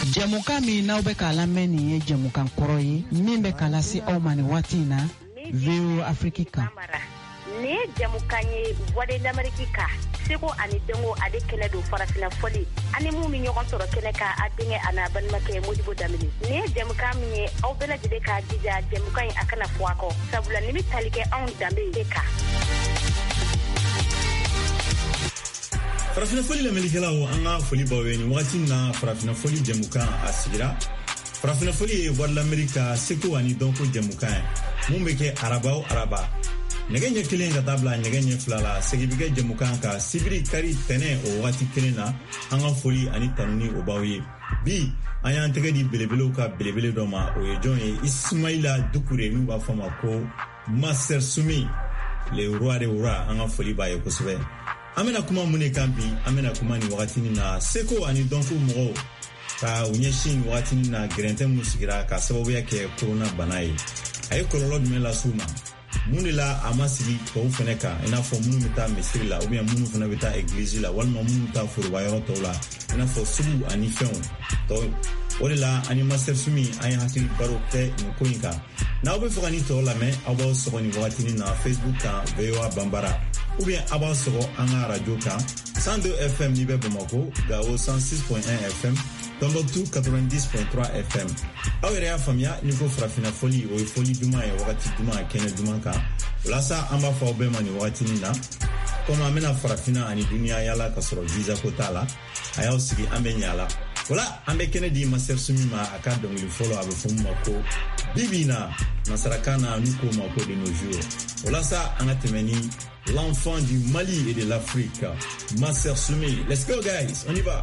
Jamuka mi n'aw bɛ k'a lamɛn nin ye jamukan kɔrɔ ye min bɛ k'a lase aw ma nin waati in na VOA Afrique kan. Ni ye jamukan ye Voix de l'Amérique kan seko ani dengo ale kɛnɛ don farafina fɔli ani mun mi ɲɔgɔn sɔrɔ kɛnɛ kan a denkɛ a n'a balimakɛ Modibo Damini. Ni ye jamukan min ye aw bɛɛ lajɛlen k'a jija jamukan in a kana fɔ a kɔ sabula ni bɛ tali kɛ anw danbe de kan. Farafina foli lamɛnnikɛlaw an ka foli b'aw ye nin wagati na farafina foli jamukan a sigira. Farafina foli ye Voix de l'Amérique seko ani dɔnko jamukan ye mun bɛ kɛ araba o araba. Nɛgɛ ɲɛ kelen ka taa bila nɛgɛ ɲɛ fila la segi bɛ kɛ jamukan kan sibiri kari tɛnɛ o wagati kelen na an ka foli ani tanuni o b'aw ye. Bi an y'an tɛgɛ di belebelew ka belebele dɔ ma o ye jɔn ye Ismaila Dukure n'u b'a fɔ ma ko Master Sumi le roi de roi an ka foli b'a ye kosɛbɛ. An bɛna kuma mun de kan bi an bɛna kuma nin wagatinin na seko ani dɔnko mɔgɔw ka u ɲɛsin wagatinin na gɛrɛntɛ mun sigira ka sababuya kɛ korona bana ye. A ye kɔlɔlɔ jumɛn las'u ma? Mun de la a ma sigi tɔw fɛnɛ kan i n'a fɔ minnu bɛ taa misiri la ubiyɛn minnu fɛnɛ bɛ taa egilizi la walima minnu bɛ taa foroba yɔrɔ tɔw la i n'a fɔ sugu ani fɛnw. O de la ani Master Sumi an ye hakili baro kɛ nin ko in kan. N'aw bɛ fɛ ka nin tɔw lamɛn aw b'aw sɔgɔ nin wagatinin na Facebook kan VOA Bambara ubiyɛn aw b'aw sɔgɔ an ka radio kan 102 FM ni bɛ Bamako, Gao 106.1 FM, Tombouctou 90.3 FM. Aw yɛrɛ y'a faamuya ni ko farafina foli o ye foli duman ye wagati duman kɛnɛ duman kan. Walasa an b'a fɔ aw bɛɛ ma nin wagatinin na komi an bɛna farafina ani duniya yala ka sɔrɔ visa ko t'a la a y'aw sigi an bɛ ɲa la. Wala an bɛ kɛnɛ di Master Sumi ma a ka dɔnkili fɔlɔ a bɛ fɔ mun ma ko bibi na nasarakan na n'u ko ma ko de nos jours. Walasa an ka tɛmɛ ni l'enfant du Mali et de l'Afrique, Master Sumi. Let's go guys, on y va.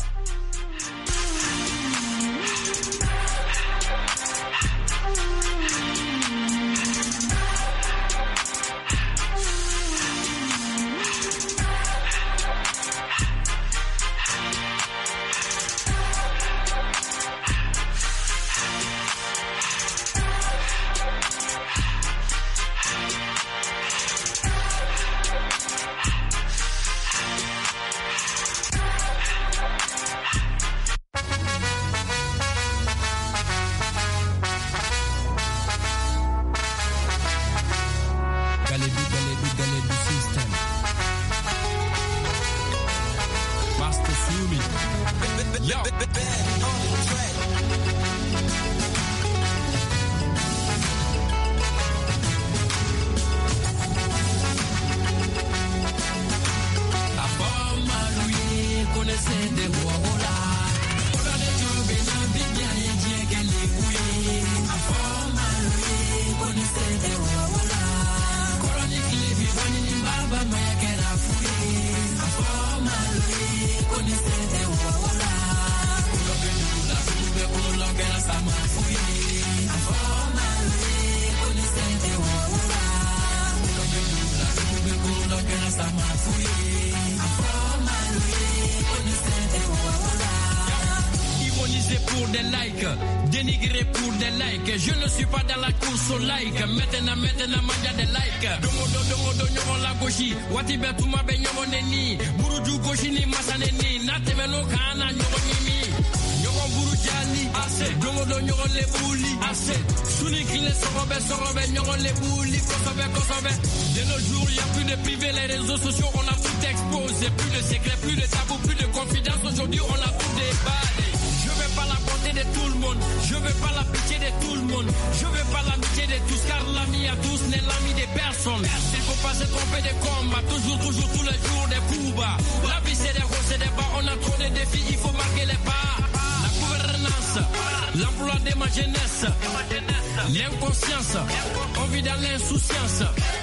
Dénigré pour des likes, je ne suis pas dans la course au like. Maintenant, manja des likes. Domodo, nyomo la goshi. Wati betuma be nyomo neni. Buruju goshi ni masaneni. Natemeno kana nyomo nimi. Nyomo burujali. Ase. Domodo nyomo le bouli. Ase. Suni kile sorobe, nyomo le bouli. Kosobe. De nos jours, y a plus de privé, les réseaux sociaux, on a tout exposé. Plus de secrets, plus de tabous, plus de confidence. Aujourd'hui, on a tout déballé. Je veux pas la bonté de tout le monde, je veux pas la pitié de tout le monde, je veux pas l'amitié de tous, car l'ami à tous n'est l'ami de personne. Il faut pas se tromper de combat, toujours, tous les jours des coups bas. La vie c'est des hauts, c'est des bas, on a trop de défis, il faut marquer les pas. La gouvernance, l'emploi de ma jeunesse, l'inconscience, on vit dans l'insouciance.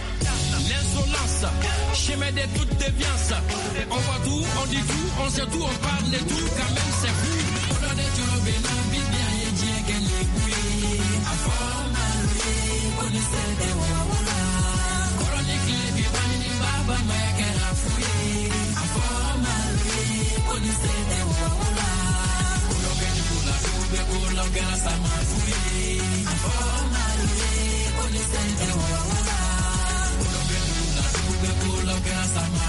L'insolence, chemin de toute déviance. On voit tout, on dit tout, on sait tout, on parle de tout, quand même c'est fou.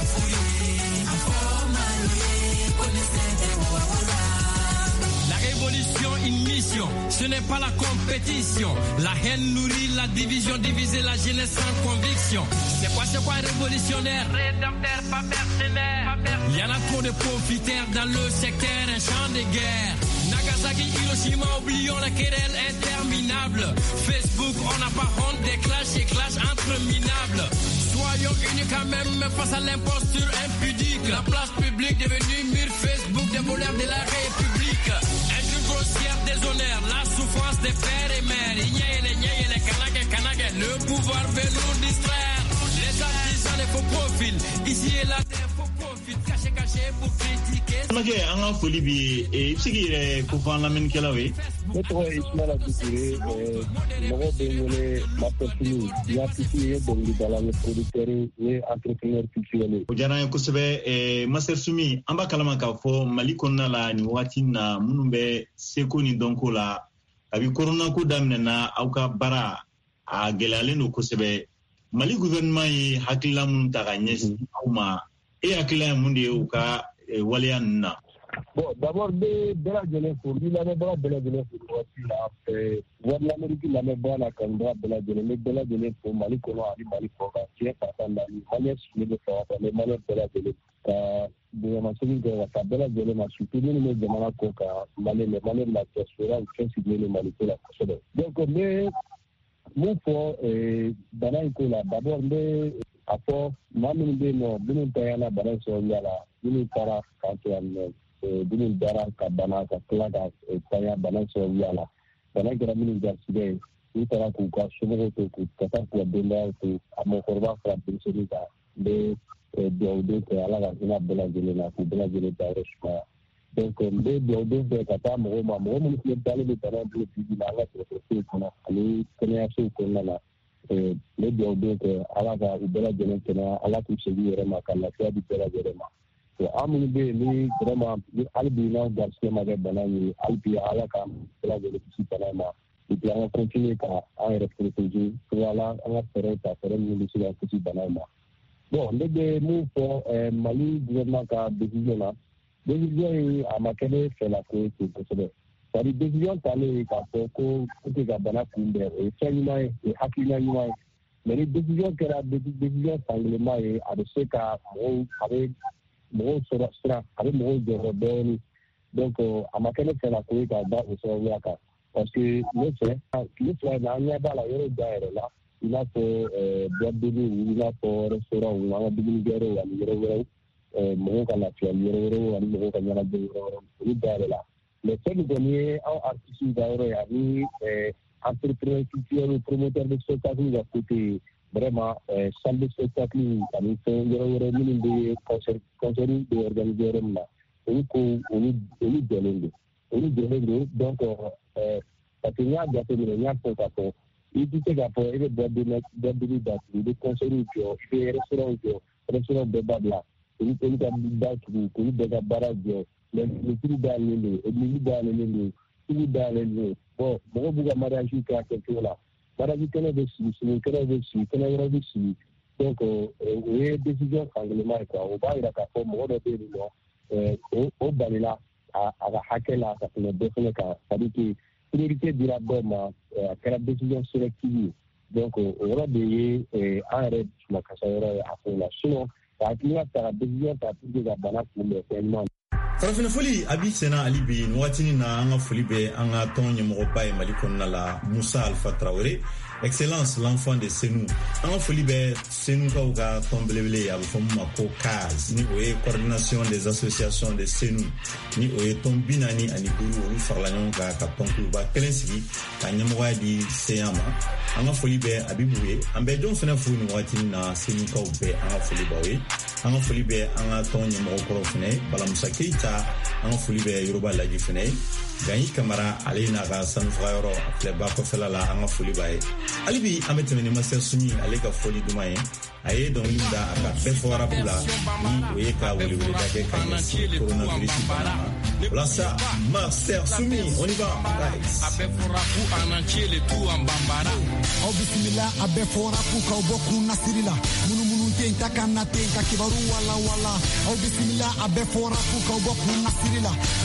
La révolution, une mission. Ce n'est pas la compétition. La haine nourrit la division, diviser la jeunesse sans conviction. C'est quoi révolutionnaire? Rédempteur, pas mercenaire. Il y en a trop de profiteurs dans le secteur, un champ de guerre. Nagasaki, Hiroshima, oublions la querelle interminable. Facebook, on n'a pas honte des clashs et clashs entre minables. Soyons unis quand même face à l'imposture impudique. La place publique devenue mur Facebook des voleurs de la République. Injure grossière, déshonneur, la souffrance des pères et mères. Les kanake, le pouvoir veut nous distraire. Les artisans des faux profils, ici et là des faux profils. Caché pour critiquer. Nage anga foli bi e sigire ko fan lamen kelawe Metro Ismaila Dukure mogo bengole mapesini ya pisi bongi dala le producteur et entrepreneur culturel. O jana ko sebe Master Sumi amba kalama ka fo Mali konna la ni wati na munumbe seko ni donko la abi corona ko damne na auka bara a gelale no ko sebe Mali gouvernement yi hakila mun ta ga nyesi auma e hakila mun de o ka walianna. Bon, d'abord, Bela Jene pour lui, la Bela Jene pour aussi, voir l'Amérique, la Bela Kandra, Bela Jene pour Mali, Kono, Ali, Mali, Foka, Tiens, Katanda, Mali, Sule, les Mali, Bela Jene, de ma seconde, Bela Jene, ma soutenu, les Jamana Koka, Mali, les Mali, la Tiasura, ou 15 signes, Mali, la Kosovo. Donc, mais, mon fort, Banaïko, d'abord, mais, après, Mamine, non, Binin Tayana, Banaïso, Yala, Binin Tara, Kantian, Binin Dara, Kabana, Kaklaga, Taya, Banaïso, Yala, Banaïkara, Binin Garcia, Utara, Kuka, Sumoto, Kataku, Bela, Amokorva, Frappinsolita, de Diode, Alaga, Bela Jelena, Bela Jelena, Reshma. Donc, les Diode, Kata, Moma, Moma, qui est allé de Tara, de Pidala, Ali, Kenyashu, Konala. Les Diode, Alaga, Bela Jelena, Alaku, Sevi, Rema, Kalafia, Bela Jelena. Amin be ni vraiment albina garcia maga banani albi ala kam la de ci panama et puis on continue à reproduire voilà on a fait ça pour nous sur la ci banama bon les mots pour Mali gouvernement ka décision à makele fait la que c'est ça les décisions tale ka ko que ga bana kunde et selina et hakina ni mais les décisions que la décision sanglement et à de ce cas avec Mogo sera avec Mogo de Robert. Donc, à ma quelle fait la couille à bas au Soviaka. Parce que le fait, n'a pas la yore d'air là. Il a fait boîte de nuit, il a fait restaurant, il a fait des guerres, il a fait Mogo à la fière, il a fait Mogo à la guerre, il a fait là. Le fait de donner un artiste d'ailleurs, il y a entrepreneur culturel, promoteur de spectacle, il a côté. Vraiment, salle de spectacle, il y a des concerts de organiser là. On est donc, parce qu'il y a des pour il dit que il y a des concerts, des restaurants de Babla, il y a des barrages, les prix d'aller, les d'aller, bon, beaucoup de mariages qui a quelque chose là. Baraji kene de si kene yoro de si donc we décision anglement quoi o ba ira ka fo mo do de no o balila aga hakela ka ne defene ka sabiki priorité dira boma kala décision sélective donc o ro de arrêt la kasayoro a ko la sinon ta kila ta décision ta pour ga bana pour le paiement. Farafina foli abi sena alibi nwatini na anga foli be anga tonye mogoba e Mali konna la Moussa Alpha Traoré excellence l'enfant de Senou anga foli be Senou ka uga tombelebele ya bufoma ko CAS ni oye coordination des associations de Senou ni oye tombinani ani guru olu farlanyon ka tonku ba kelensigi ka nyamoga di seyama anga foli be abibuye ambe don fena fu ni watini na Senou ka ube anga foli bawe anga foli be anga tonye mogokoro fene bala Musa Keita anga foli be Yoruba laji fene Gagny Camara alina ga sanfra yoro le ba ko fela la anga foli bae alibi ametene Master Sumi alega foli dumaye aye donc linda aka befora pula ni oyeka wele da ke kanyasi coronavirus voilà ça Master Sumi on y va guys abefora ku ananchi le tu ambambara au bismillah abefora ku ka boku nasirila munu tenta kana tenka kibaru wala au bismillah abefora ku ka boku nasirila munu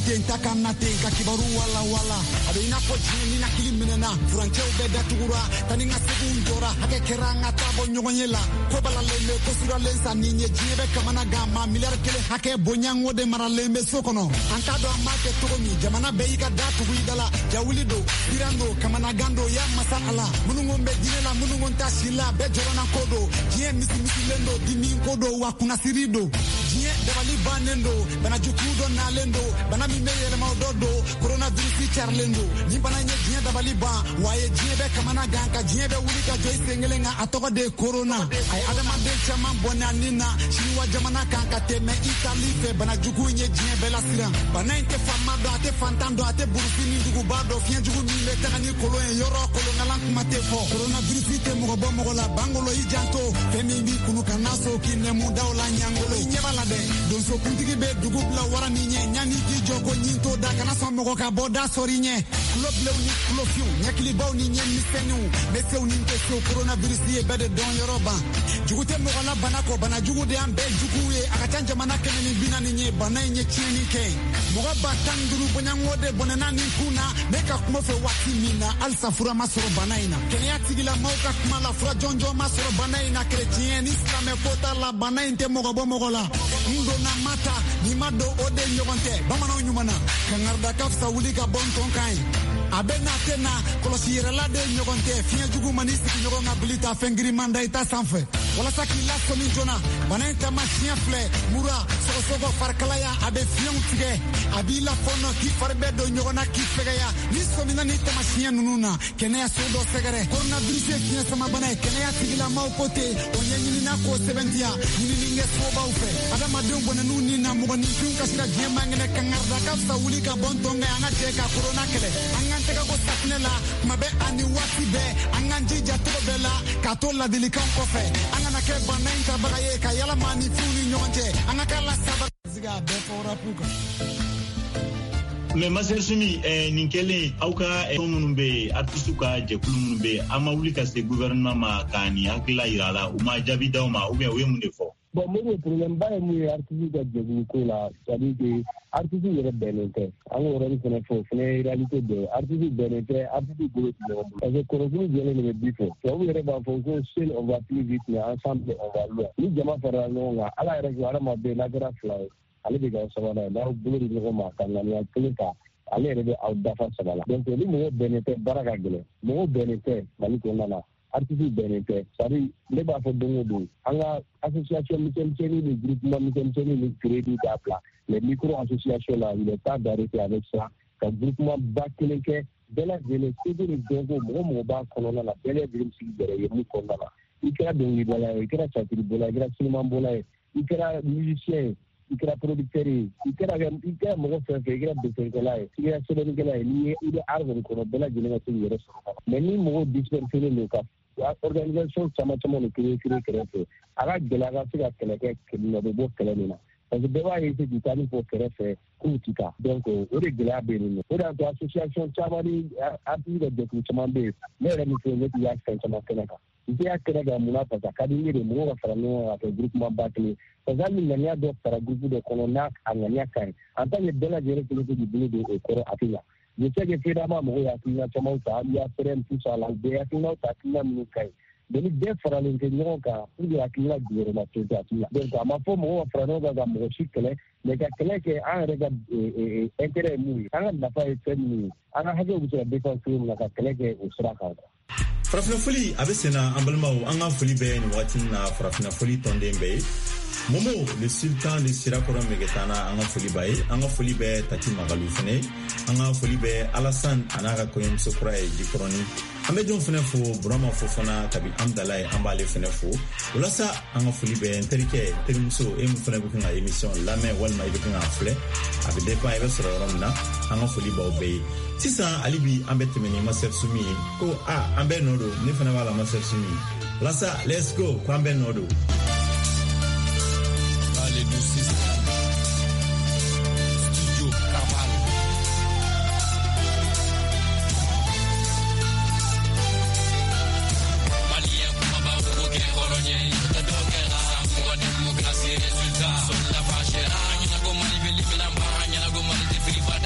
te taka nate ka kibaru wala wala abe ina ko jini na kiliminena furanche ubeda tugura tani nga segun jora hake keranga tabo nyogonyela ko balaleme ko sura lensa ninye jibe kamana gama miliar kele hake bonyango de maraleme sokono anta do amake togomi jamana beika datu widala jawlido irando kamana gando ya masala munungombe dinela munungonta sila be jorona kodo jie misi lendo dimi kodo wa kuna sirido jie dabali banendo bana jukudo na lendo bana mimeyele maudodo coronavirus charlendo ni bana nye jie dabali ba waye jie be kamana ganka jie be wulika joy sengelenga atoko de corona ay adama de chama bona nina shiwa jamana kanka teme Italy fe bana juku nye jie be la sira bana inte famado ate fantando ate burfini dugu bado fien jugu mile tani kolo en yoro kolo ngalanku mate fo coronavirus te mo bo la bangolo ijanto femi bi kunu kanaso kinne mu dawla nyangolo nyebala de don so kuntigi be dugu bla wara ni nye nyani ki joko nyinto da kanaso mo ka boda sori nye club le ni clofiu nyakli baw ni nye misenu bese uni te so coronavirus ye bede don yoroba jugu te mo la banako bana jugu de ambe jugu e akatanja manake ni bina ni nye bana nye chini ke mo ba tanduru bonyangode bonana ni kuna meka kuma fe wakimina al safura masoro banaina kenya tigila mauka kuma la fura jonjo masoro banaina chrétien islam e kota la banainte mogo bo mogo la ndo na mata ni mado ode nyogonte bamana nyumana kangarda kafsa wulika bon tonkai abena tena kolosira la de nyogonte fia jugu manisi nyogonga bulita fengri manda ita sanfe wala sakila somi jona banainte machien fle mura sogo farkalaya abe fion tige abila fono ki farbe do nyogona ki fegaya ni somina ni tamachien nununa kenya sodo segere coronavirus fia sama bana kenya tigila maukote onyenyi na ko sebentia ni ninge soba ufe adama de bona nuni na mo ni fion kasira jema ngene kangarda kafsa wulika bontonga anga teka corona kele anga teka ko saknela mabe ani wati be anga njija to bela katola dilikan kofe anga na ke banaita bagaye ka yala mani funi nyonje anga kala saba ziga be fora puka mais Maser Sumi ninkele auka munumbe artistu ka jekulu munumbe ama wuli ka se gouvernement ma kani akila irala uma jabi dawma ou bien we munde fo bon mo problème ba ni artistu ka jekulu ko la c'est-à-dire que artistu yere benente anga wora ni fene fo fene réalité de artistu benente artistu golo no parce que corona jele ne bifo so we yere ba fo so seul on va plus vite mais ensemble on va loin ni jama fara no nga ala yere ko ara ma be la gra fly ale de ga sabana na bulu ni ko ma kan na ya klika ale yere de au dafa sabala donc ni mo benete baraka gele mo benete bali ko nana artistu benete sari le ba fo dongo do anga association mutuelle ni groupement mutuelle ni crédit d'apla les micro-associations là il est temps d'arrêter avec ça ka groupement bakileke bela gele sidi ni dongo mo ba kono na bela gele sidi dere yemu kono na ikra dongi bola ikra chatri bola ikra cinema bola ikra musicien ikra producteur ikra mo fe ikra betelkala ikra sodonikala ni ide argo kono bela gele na sidi yere so mais ni mo disperser le cas organisation chama no créer aga gela ga siga keleke kino bo kelena parce que beba yete ditani pour créer kutika donc ore gela be ni ore to association chama ni ati de chama be mere ni ko ni ya chama kenaka ite ya kenaka muna pasa kadi ni mo ga farano a groupement bakli kazali ngania do para groupe de colonna angania kan antanye bela jere ko di bulu de koro atina je sais que finalement mo ya tina chama ta ya frem tout ça la de ya tina ta tina mi kai deni de faralo ke nyoka ndi ya tina gere na teta tina donc ama fo mo farano ga mo shikele le ka kele ke an rega intérêt mu an na fa eteni an ha ga usa de fa film na ka kele ke usra ka farafina foli abe sena ambalmaw an ga foli be ni watin na farafina foli tonde be Momo le sultan de Sirakora Megetana anga foli bae anga foli be Tati Magalu fene anga foli be Alassane anaga koyem sokra e jikroni ambe jon fene fo brama fo fona tabi amdalay ambale fene fo ulasa anga foli be terike terimuso em fene ko nga émission la main walma ibe nga fle abi depa ibe soro ramna anga foli ba obey sisa alibi ambe temeni Maser Sumi ko ambe nodo ni fene wala Maser Sumi lasa let's go ko ambe nodo Studio Kamal. Malia kumaba uke koronye tadokera kwa demokrasi resultat sur la fachera nyina go mali beli bilamba nyina go mali de friba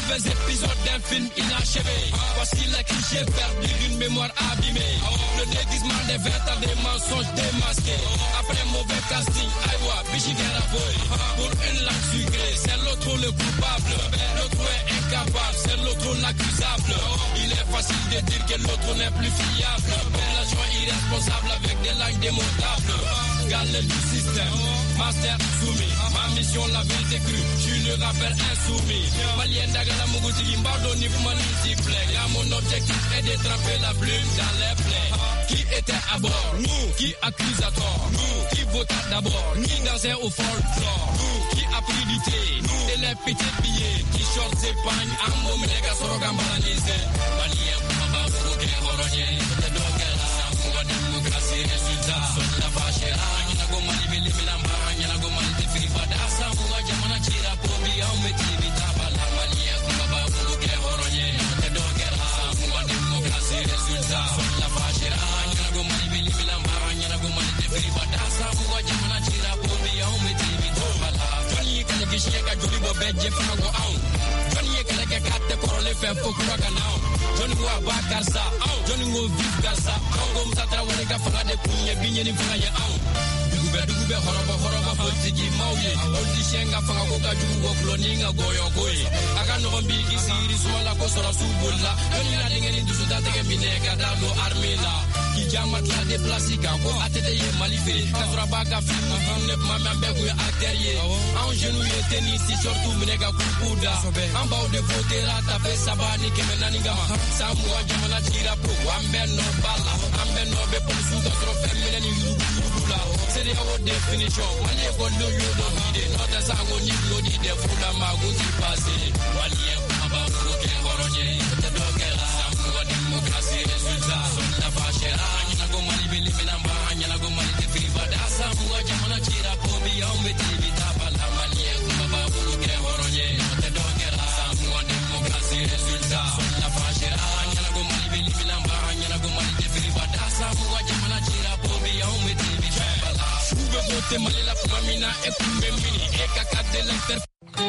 mauvais épisode d'un film inachevé. Voici les clichés perdus d'une mémoire abîmée. Le déguisement des vêtements, des mensonges démasqués. Après mauvais casting, aïwa, bichigera boy. Pour une langue sucrée, c'est l'autre le coupable. L'autre est incapable, c'est l'autre l'accusable. Il est facile de dire que l'autre n'est plus fiable. Relation irresponsable avec des langues démontables. Galère du système, master soumis. Ma mission, la vérité crue, je suis le rappeur insoumis. Malien d'Agala Mougouti, Mbado Nifman multiplay. Là, mon objectif est de tremper la plume dans les plaies. Qui était à bord? Nous. Qui accuse à tort? Nous. Qui vota d'abord? Qui dansait au folklore? Nous. Qui a pris du thé? Nous. Et les petits billets qui short ses pagnes. Ambo Menega Sorogan banalisé. Malien, Baba, Bouké, Horonye, de Dogela. Samouga démocratie, résultat. Sauf la vache. Anyanago Malibili Milamba, Anyanago Malite Filippada. Samouga Jamana Chira, Pobi, Aumeti, Vitabala. Malien, Baba, Bouké, Horonye, de Dogela. Samouga démocratie, résultat. Sauf la vache. Anyanago Malibili Milamba, Anyanago Malite Filippada. Samouga Jamana Chira, Pobi, Aumeti, Vitabala. Johnny Kanekishika, Juli Bobedje, Fago Aum. Johnny Kanekate, Korole, Fokura Kanao. Johnny Wabakarsa, Johnny Vigarsa, Kongo Mtatra, Wanika, Fagade, Punya, Binyani, Fagaya Aum. Dugube, Horoba, Politiki, Mauye, Politishenga, Fangakoka, Jugo, Cloninga, Goyo, Goy. Agano Bigi, Siri, Swala, Kosora, Subula, Johnny Lading into Sudataka, Mineka, Dalo, Armela. Kijamat la déplacika, ko atete ye malifé. Kasrabaka film, Mama Begu, Acterier. En genou, tennis, surtout Minega Kukuda. En bas de Votera, Tapé, Sabani, Kemenanigama. Samoa, Jamana, Tira, Pro, Amben, no Bala. Amben, no Beponsu, Trophée, Melanie, Yurula. C'est des hautes définitions. Malien, Gondo, Yodo, Vide, Notre Sango, Niblo, Dide, Fula, Maguti, Passé. Malien, Maba, Roque, Horonye, de Dogela. Samoa, démocratie, résultat. La vache, Anyanago, Malibili, Milamba, Anyanago, Malite, Filippada. Samoa, Jamana, Chira, Pobi, Aumeti, Vitabala. Malien, Maba, Roque, Horonye, de Dogela. Samoa, démocratie, résultat. La vache, Anyanago, Malibili, Milamba, Anyanago, Malite, Filippada. Samoa, Jamana, Chira, Pobi, Aumeti, Vitabala. Sube, Bote, Malila, Famina, Ekumbe, Mini, Ekaka, de l'Inter.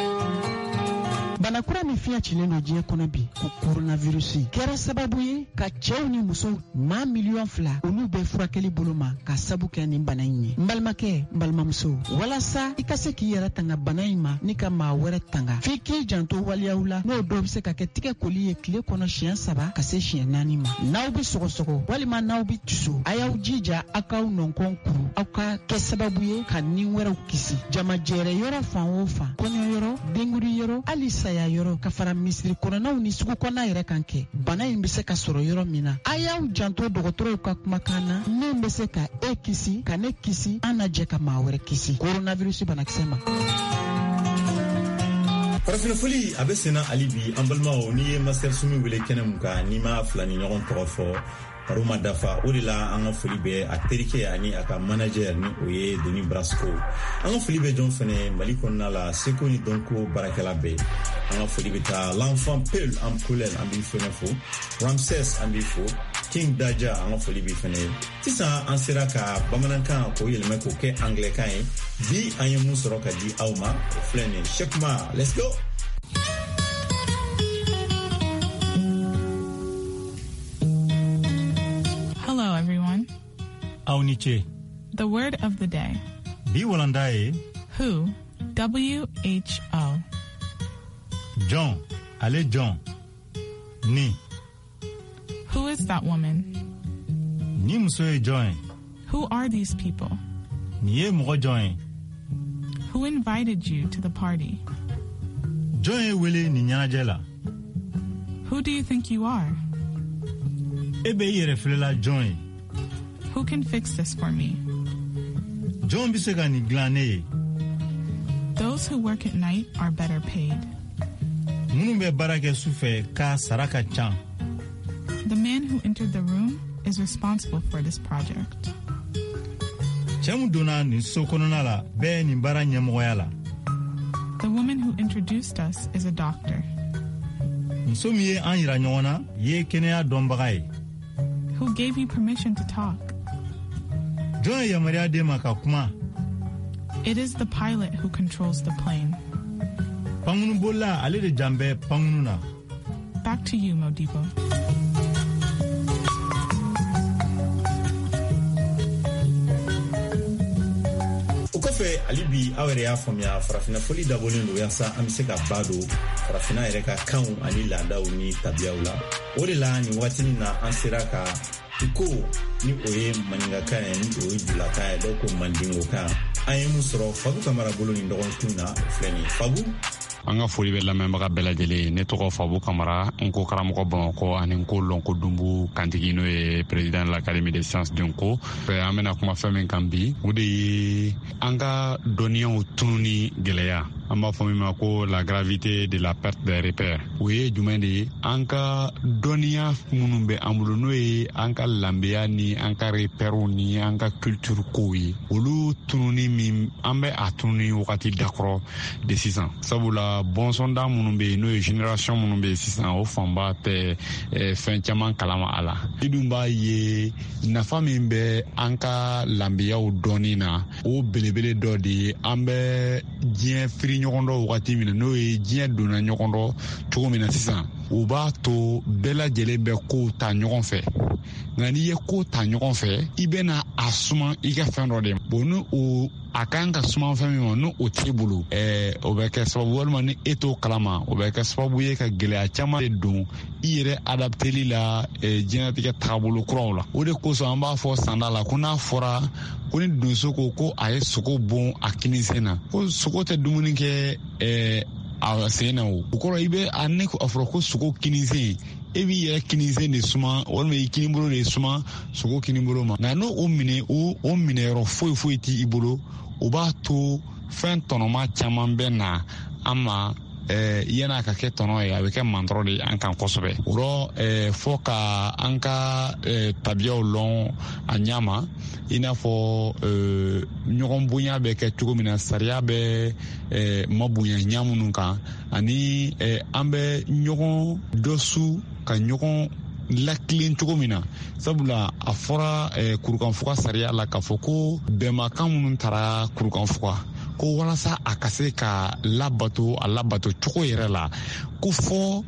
Banakura ni fiya cilen do diɲɛ kɔnɔ bi ko coronavirus kɛra sababu ye ka cɛw ni musow maa miliyɔn 2 olu bɛ furakɛli bolo ma ka sabu kɛ nin bana in ye. N balimakɛ n balimamuso walasa i ka se k'i yɛrɛ tanga bana in ma ni ka maa wɛrɛ tanga f'i k'i janto waliyaw la n'o dɔw bɛ se ka kɛ tigɛ koli ye tile kɔnɔ siɲɛ 3 ka se siɲɛ 4 ma. N'aw bɛ sɔgɔsɔgɔ walima n'aw bɛ tusu a y'aw jija aw k'aw nɔnkɔn kuru aw ka kɛ sababu ye ka nin wɛrɛw kisi. Jamajɛrɛ yɔrɔ fan o fan kɔɲɔ yɔrɔ denguri yɔrɔ hali saya yɔrɔ ka fara misiri kɔnɔnaw ni sugu kɔnɔna yɛrɛ kan kɛ bana in bɛ se ka sɔrɔ yɔrɔ min na. A y'aw janto dɔgɔtɔrɔw ka kumakan na min bɛ se ka e kisi ka ne kisi an na jɛ ka maa wɛrɛ kisi coronavirus banakisɛ ma. Farafinafoli a bɛ senna hali bi an balimaw n'i ye master sumi wele kɛnɛ mun kan n'i ma fila ni ɲɔgɔn tɔgɔ fɔ baro ma dafa o de la an ka foli bɛ a terikɛ ani a ka manager ni o ye Denis Brasco. An ka foli bɛ jɔn fɛnɛ Mali kɔnɔna la Seko ni Donko baarakɛla bɛɛ. An ka foli bɛ taa l'enfant Peul en Polel an b'i fɛnɛ fo, Ramses an b'i fo, King Daja an ka foli b'i fɛnɛ. Sisan an sera ka bamanankan k'o yɛlɛmɛ k'o kɛ anglais kan ye. Bi an ye mun sɔrɔ ka di aw ma o filɛ nin ye. Shekma, let's go. Hello, everyone. Auniche. The word of the day. Bi walandaye. Who. W-H-O. John. Ale John. Ni. Who is that woman? Ni musoye John. Who are these people? Ni ye mogo John. Who invited you to the party? John wele ni nyanajela. Who do you think you are? Ebe yere filela John. Who can fix this for me? John bisega ni glane. Those who work at night are better paid. Munumbe barake sufe ka saraka chan. The man who entered the room is responsible for this project. Chamu dona ni sokonona la be ni bara nyamoya la. The woman who introduced us is a doctor. Nsomiye an yira nyona ye kenea dombagai. Who gave you permission to talk? John ya Maria de Makakuma. It is the pilot who controls the plane. Pangunu bola ale de jambe pangunu na. Back to you, Modibo. Ukofe alibi awere ya fomya farafina foli dabolen do yasa amise ka bado farafina yere ka kan ani landa ni tabiaula. O de la ni watini na ansiraka iko ni oye maninga kan ni oye dula kan do ko mandingo kan. Ayi musoro Fabu Kamara bolo ni dogon tuna fleni Fabu anga foli be lamɛnbaga bɛɛ lajɛlen ne tɔgɔ Fabu Kamara n ko karamɔgɔ Bamakɔ ani n ko Lɔnko Dumbu kantigi n'o ye président de l'Académie des sciences du Nko an bɛna kuma fɛn min kan bi o de ye an ka dɔnniyaw tununi gɛlɛya an b'a fɔ min ma ko la gravité de la perte des repères o ye jumɛn de ye an ka dɔnniya minnu bɛ an bolo n'o ye an ka lanbeya ni an ka repères ni an ka culture kow ye olu tununi min an bɛ a tununi wagati dakɔrɔ de sisan sabula bɔnsɔnda minnu bɛ yen n'o ye génération minnu bɛ yen sisan o fanba tɛ fɛn caman kalama a la i dun b'a ye nafa min bɛ an ka lanbeyaw dɔnni na o belebele dɔ de ye an bɛ diɲɛ firi ɲɔgɔn dɔ wagati min na n'o ye diɲɛ donna ɲɔgɔn dɔ cogo min na sisan o b'a to bɛɛ lajɛlen bɛ kow ta ɲɔgɔn fɛ nka n'i ye ko ta ɲɔgɔn fɛ i bɛna a suma i ka fɛn dɔ de bon ni o a kan ka suma fɛn min ma n'o o t'e bolo o bɛ kɛ sababu walima ni e t'o kalama o bɛ kɛ sababu ye ka gɛlɛya caman de don i yɛrɛ adapteli la diɲɛlatigɛ tagabolo kuraw la o de kosɔn an b'a fɔ sanda la ko n'a fɔra ko ni donso ko a ye sogo bon a kinisen na ko sogo tɛ dumuni kɛ a sen na o kɔrɔ i bɛ a ne a fɔra ko sogo kinisen e b'i yɛrɛ kinisen de suma walima i kinibolo de suma sogo kinibolo ma nka n'o minɛ o minɛyɔrɔ foyi foyi t'i bolo o b'a to fɛn tɔnɔma caman bɛ na an ma yana ka kɛ tɔnɔ ye a bɛ kɛ mantɔrɔ de an kan kosɛbɛ o rɔ fɔ ka an ka tabiyaw lɔn a ɲama i n'a fɔ ɲɔgɔn bonya bɛ kɛ cogo min na sariya bɛ mabonya ɲa minnu kan ani an bɛ ɲɔgɔn dɔ su ka ɲɔgɔn lakilen cogo min na sabula a fɔra kurukanfuga sariya la k'a fɔ ko bɛnmakan minnu taara kurukanfuga ko walasa a ka se ka labato cogo yɛrɛ la ko fɔ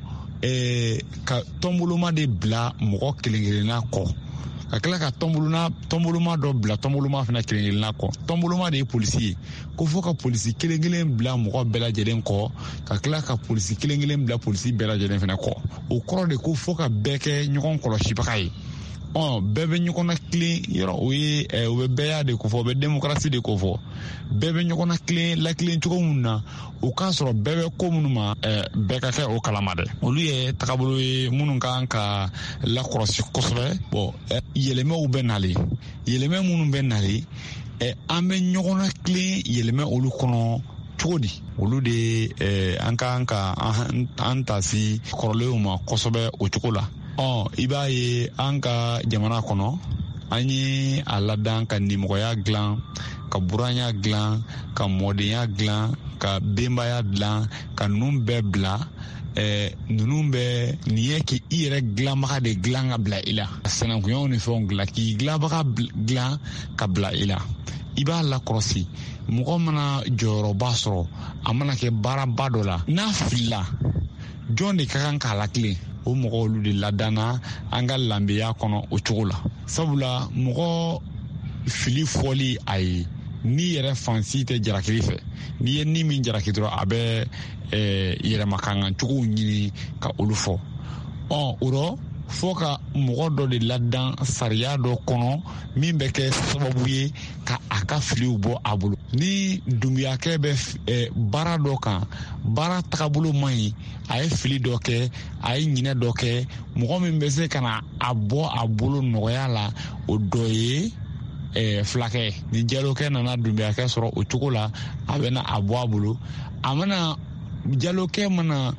ka tɔnboloma de bila mɔgɔ kelen-kelenna kɔ ka tila ka tɔnboloma dɔ bila tɔnboloma fana kelen-kelenna kɔ tɔnboloma de ye polisi ye ko fɔ ka polisi kelen-kelen bila mɔgɔ bɛɛ lajɛlen kɔ ka tila ka polisi kelen-kelen bila polisi bɛɛ lajɛlen fana kɔ o kɔrɔ de ko fɔ ka bɛɛ kɛ ɲɔgɔn kɔlɔsibaga ye bɛɛ bɛ ɲɔgɔn na tilen yɔrɔ o ye o bɛ bɛɛya de ko fɔ o bɛ démocratie de ko fɔ bɛɛ bɛ ɲɔgɔn na tilen lakilen cogo min na o k'a sɔrɔ bɛɛ bɛ ko minnu ma bɛɛ ka kɛ o kalama dɛ olu ye tagabolo ye minnu kan ka lakɔlɔsi kosɛbɛ yɛlɛmɛw bɛ nalen yɛlɛmɛ minnu bɛ nalen an bɛ ɲɔgɔn na tilen yɛlɛmɛ olu kɔnɔ cogo di olu de an kan ka an tasi kɔrɔlenw ma kosɛbɛ o cogo la i b'a ye an ka jamana kɔnɔ an ye a ladan ka nimɔgɔya dilan ka buranya dilan ka mɔdenya dilan ka benbaya dilan ka ninnu bɛɛ bila ninnu bɛ nin ye k'i yɛrɛ dilanbaga de dilan ka bila i la sinankunyaw ni fɛnw dilan k'i dilanbaga dilan ka bila i la i b'a lakɔlɔsi mɔgɔ mana jɔyɔrɔba sɔrɔ a mana kɛ baaraba dɔ la n'a filila jɔn de ka kan k'a lakilen o mɔgɔ olu de ladanna an ka lanbeya kɔnɔ o cogo la sabula mɔgɔ fili fɔli a ye n'i yɛrɛ fansi tɛ jarakili fɛ n'i ye ni min jaraki dɔrɔn a bɛ yɛrɛmakankan cogow ɲini ka olu fɔ o rɔ fɔ ka mɔgɔ dɔ de ladan sariya dɔ kɔnɔ min bɛ kɛ sababu ye ka a ka filiw bɔ a bolo ni dumbuyakɛ bɛ baara dɔ kan baara tagabolo man ɲi a ye fili dɔ kɛ a ye ɲinɛ dɔ kɛ mɔgɔ min bɛ se ka na a bɔ a bolo nɔgɔya la o dɔ ye filakɛ ni jalokɛ nana dumbuyakɛ sɔrɔ o cogo la a bɛ na a bɔ a bolo a mana jalokɛ mana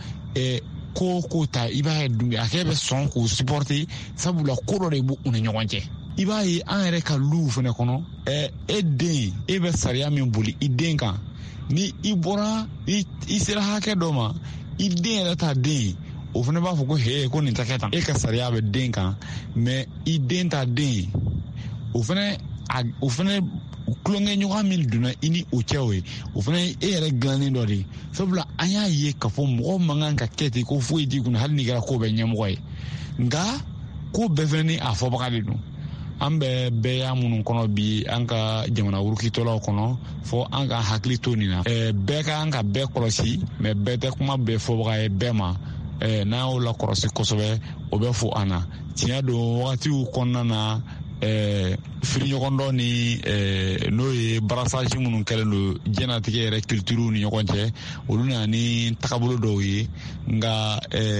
ko ta i b'a ye dumbuyakɛ bɛ sɔn k'o supporter sabula ko dɔ de b'u ni ɲɔgɔn cɛ i b'a ye an yɛrɛ ka luw fana kɔnɔ e den e bɛ sariya min boli i den kan ni i bɔra i sera hakɛ dɔ ma i den yɛrɛ ta den o fana b'a fɔ ko ko nin tɛ kɛ tan e ka sariya bɛ den kan mais i den ta den o fana klonge ɲɔgɔn min donna i ni o cɛw ye o fana ye e yɛrɛ dilannen dɔ de sabula an y'a ye k'a fɔ mɔgɔ man kan ka kɛ ten ko foyi t'i kun hali n'i kɛra ko bɛɛ ɲɛmɔgɔ ye nka ko bɛɛ fana ni a fɔbaga de don an bɛɛ y'a minnu kɔnɔ bi an ka jamana wurukitɔlaw kɔnɔ fɔ an ka hakili to nin na bɛɛ ka an ka bɛɛ kɔlɔsi mɛ bɛɛ tɛ kuma bɛɛ fɔbaga ye bɛɛ ma n'an y'o la kɔlɔsi kosɛbɛ o bɛ fɔ an na tiɲɛ don wagatiw kɔnɔna na firiɲɔgɔndɔ ni n'o ye barasaji minnu kɛlen don diɲɛnatigɛ yɛrɛ culture ni ɲɔgɔn cɛ olu na ni tagabolo dɔw ye nka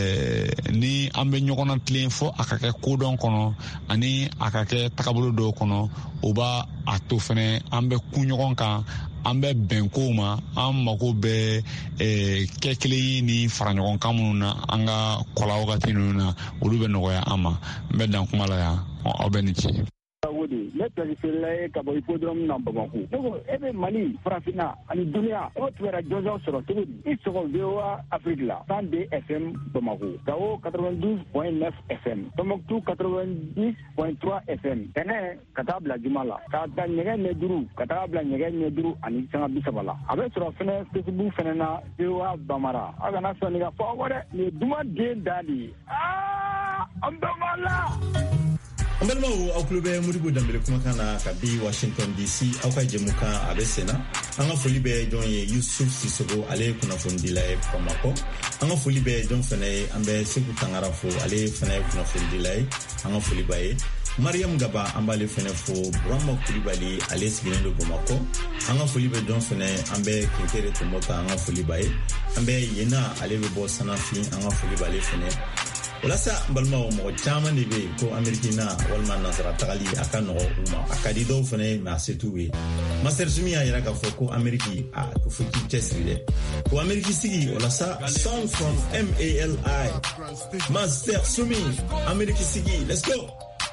ni an bɛ ɲɔgɔnna tilen fɔ a ka kɛ kodɔn kɔnɔ ani a ka kɛ tagabolo dɔw kɔnɔ o b'a a to fɛnɛ an bɛ kun ɲɔgɔn kan an bɛ bɛn kow ma an mako bɛ kɛ kelen ye ni fara ɲɔgɔn kan minnu na an ka kɔla wagati ninnu na olu bɛ nɔgɔya an ma n bɛ dan kuma la yan aw bɛ ni ci. Ne tɛgɛla ye ka bɔ ipodrome na Bamakɔ. Donc e bɛ Mali farafinna ani duniya o tugura jɔnjɔn sɔrɔ cogo di? I sɔgɔ VOA Afrique la 102 FM Bamakɔ, Gao 92.9 FM, Tombouctou 90.3 FM. Tɛnɛ ka taa bila Juma la, ka taa ɲɛgɛn ɲɛ 5 ka taa bila ɲɛgɛn ɲɛ 5 ani sanga 30 la. A bɛ sɔrɔ fɛnɛ Facebook fɛnɛ na VOA Bamara. A kana sɔn ka fɔ wɛrɛ nin ye dumaden da de ye. An bɛ Mala. An balimaw aw tulo bɛ Modibo Dembele kumakan na ka bi Washington DC aw ka jɛmukan a bɛ sen na an ka foli bɛ jɔn ye Yusuf Sisogo ale ye kunnafonidila ye Bamakɔ an ka foli bɛ jɔn fɛnɛ ye an bɛ Seku Tangara fo ale fɛnɛ ye kunnafonidila ye an ka foli b'a ye Mariam Gaba an b'ale fɛnɛ fo Burama Kulibali ale sigilen don Bamakɔ an ka foli bɛ jɔn fɛnɛ an bɛ Kinkere Tomota an ka foli b'a ye an bɛ Yena ale bɛ bɔ Sanafin an ka foli b'ale fɛnɛ walasa balimaw mɔgɔ caman de bɛ yen ko Amerikina walima nazara tagali a ka nɔgɔ u ma a ka di dɔw fɛnɛ mais a se t'u ye Master Sumi y'a yira k'a fɔ ko Ameriki ko fo k'i cɛsiri dɛ ko Ameriki sigi walasa Sound from MALI Master Sumi Ameriki sigi let's go.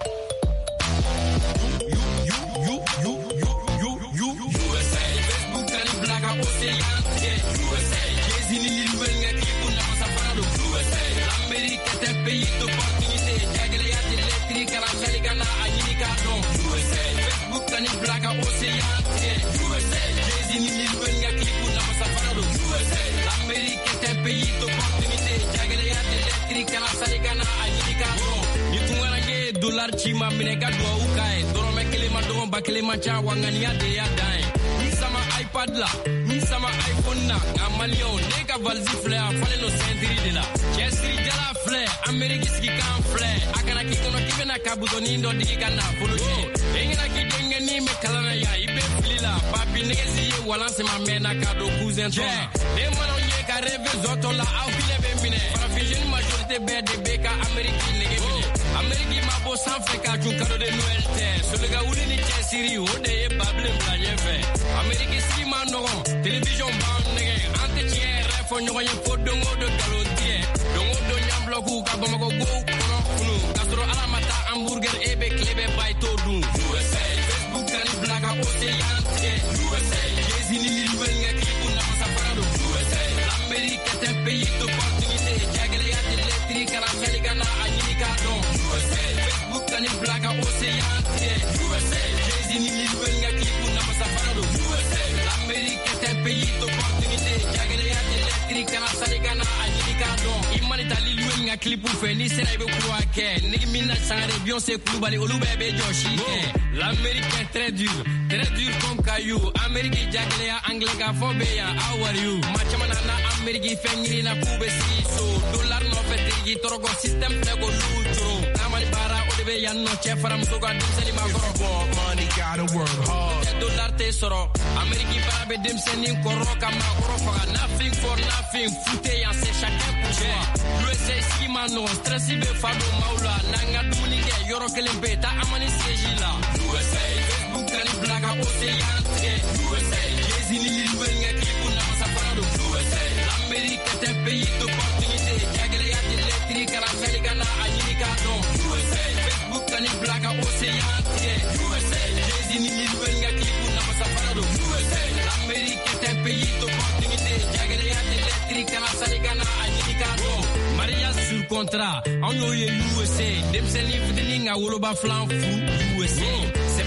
Dollar chima mineka do ukai dorome kelema do ba kelema cha wangania de ya dai ni sama iPad la ni sama iPhone na amalio neka valzi flare fale no sentiri de la chesri jala flare America ski kan flare akana kikono kibena kabuto ni ndo digana fuluji engina kidenge ni me kalana ya ibe flila papi nezi walance ma mena kado cousin to de mano ye ka reve zoto la au file be mine para vision majorité be de beka America nege mine America ma bo sanfɛ ka jun kado de Noël tɛ solega wuli ni cɛsiri o de ye babile bila ɲɛfɛ America sigi ma nɔgɔn télévision b'an nɛgɛ an tɛ tiɲɛ yɛrɛ fɔ ɲɔgɔn ye fo don o don galon tigɛ don o don ɲɛbulɔku ka Bamakɔ gow kɔnɔ kunu k'a sɔrɔ ala ma taa hamburger e bɛ tile bɛ ba i t'o dun USA Facebook kari bila ka océan tigɛ USA Jay-Z ni Lil Wayne ka kilipu namasa fana don USA l'Amérique est un pays d'opportunité jagɛlɛya tɛ lɛtiri kana fɛli kana a ɲini k'a dɔn USA Facebook kani bila ka océan tigɛ USA Jay-Z ni Lil Wayne ka kilipu namasa fana don USA l'Amérique est un pays d'opportunité jagɛlɛya tɛ lɛtiri kana fɛli kana a ɲini k'a dɔn i mani ta Lil Wayne ka kilipu fɛ ni sera i bɛ kura kɛ nigi min na Sangare Beyoncé Kulubali olu bɛɛ bɛ jɔsi kɛ l'Amérique est très dur comme caillou Amérique jagɛlɛya anglais ka fɔ bɛ yan how are you ma caman na Amérique fɛn ɲini na k'u bɛ si so dollar nɔfɛ terigi tɔrɔkɔ système tɛ ko lu coro tamani baara o de bɛ yan nɔ cɛ fara muso ka denmisɛnnin ma kɔrɔ money gotta work hard dollar tɛ sɔrɔ Amérique baara bɛ denmisɛnnin kɔrɔ ka maakɔrɔ faga nothing for nothing fute yan c'est chacun pour soi USA sigi ma nɔgɔn stress bɛ fa don maaw la n'an ka dumuni kɛ yɔrɔ kelen bɛ taa amani siège la USA Facebook kari bila ka océan tigɛ USA Jay-Z ni Lil Wayne ka kilipu namasa fana don USA l'Amérique est un pays d'opportunité jagɛlɛya tɛ lɛtiri kana fɛli kana a ɲini k'a dɔn USA Facebook kani bila ka océan tigɛ USA Jay-Z ni Lil Wayne ka kilipu namasa fana don USA l'Amérique est un pays d'opportunité jagɛlɛya tɛ lɛtiri kana fɛli kana a ɲini k'a dɔn mariage sur contrat an y'o ye USA denmisɛnnin fitinin ka woloba filan furu USA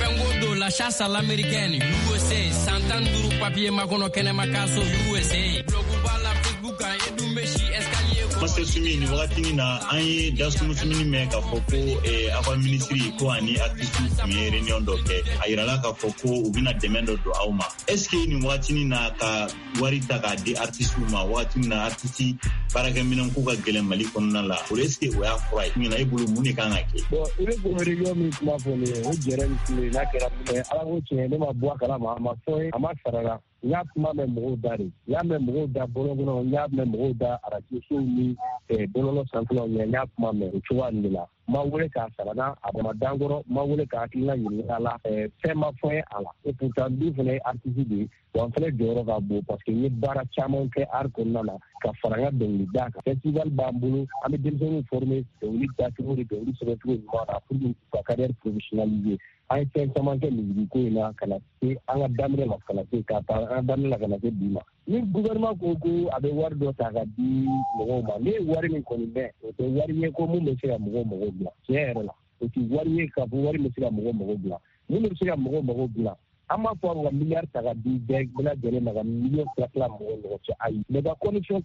Fengodo, la chasse à l'américaine, USA, Santan Duru papier Makono Kenemakaso, USA, Blogubala, Facebook, Edumeshi, Escalier. Master Sumi ni wakati ni na anye Dasmu Sumi me ka foko akwa ministry ko ani artiste me reunion do ke ayirala ka foko ubina demendo do auma. Est-ce que ni wakati ni na ka warita ka di artiste ma wakati na artiste baraka minan ku ka gelen mali konna la. Pour est-ce que wa fry ni na ibulu muni kan ake. Bon, ile ko reunion mi kuma fone o jeren ni na kera ala ko chene ma bua kala ma foi ama sarara. Ya kuma me mo dari ya me mo da bologono ya me mo da arati so ni bololo sanklo ya kuma me chuwa ndila mawule ka sarana abama dangoro mawule ka akila yinala tema foi ala et pourtant du fene artiste on fele joro ga bo parce que ni bara chamon ke arko nana ka faranga de daka festival bambulu ami demsoni formé de ni ta turu de ni so turu mara pour une carrière professionnelle ay sen samanke musique ko ina kala ci anga damre la kala ci ka ta damre la kala ci bima ni gouvernement ko abe war do ta ga di mo ma ni war ni ko ni be to war ye ko mu me sira mo bla yera la o ti war ye ka bo war me sira mo bla ni me sira mo bla ama fo nga milliard ta ga di de bla de na ga million la mo ci ay mais da condition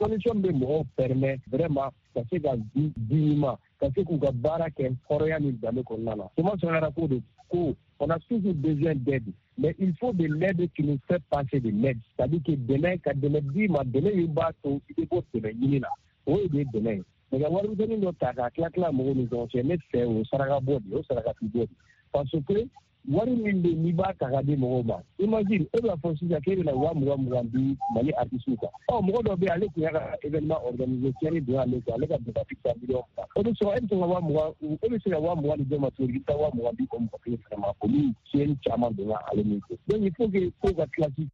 be mo permet vraiment ça c'est ga bima parce que ku bara ke horoya ni dame ko nana comment ça ra ko de ko on a toujours besoin d'aide mais il faut de l'aide qui nous fait passer de l'aide c'est-à-dire que demain quand demain bima demain yuba to ide ko demain yinina o ide demain mais ga waru tani no ta ka kla mo ni so se met fait o saraga bodi o saraga bodi parce que wari min de ni ba ta ga de mo ba imagine e la fonction ya kere la wa mo bi mali artiste ka o mo do be ale ku ya événement organisé kere de ale ka de ba fixa million o do so en to wa mo o be se wa mo ni de ma to ri ta wa mo bi ko mo ko vraiment ko ni sien chama de na ale ni donc il faut que ko ga classique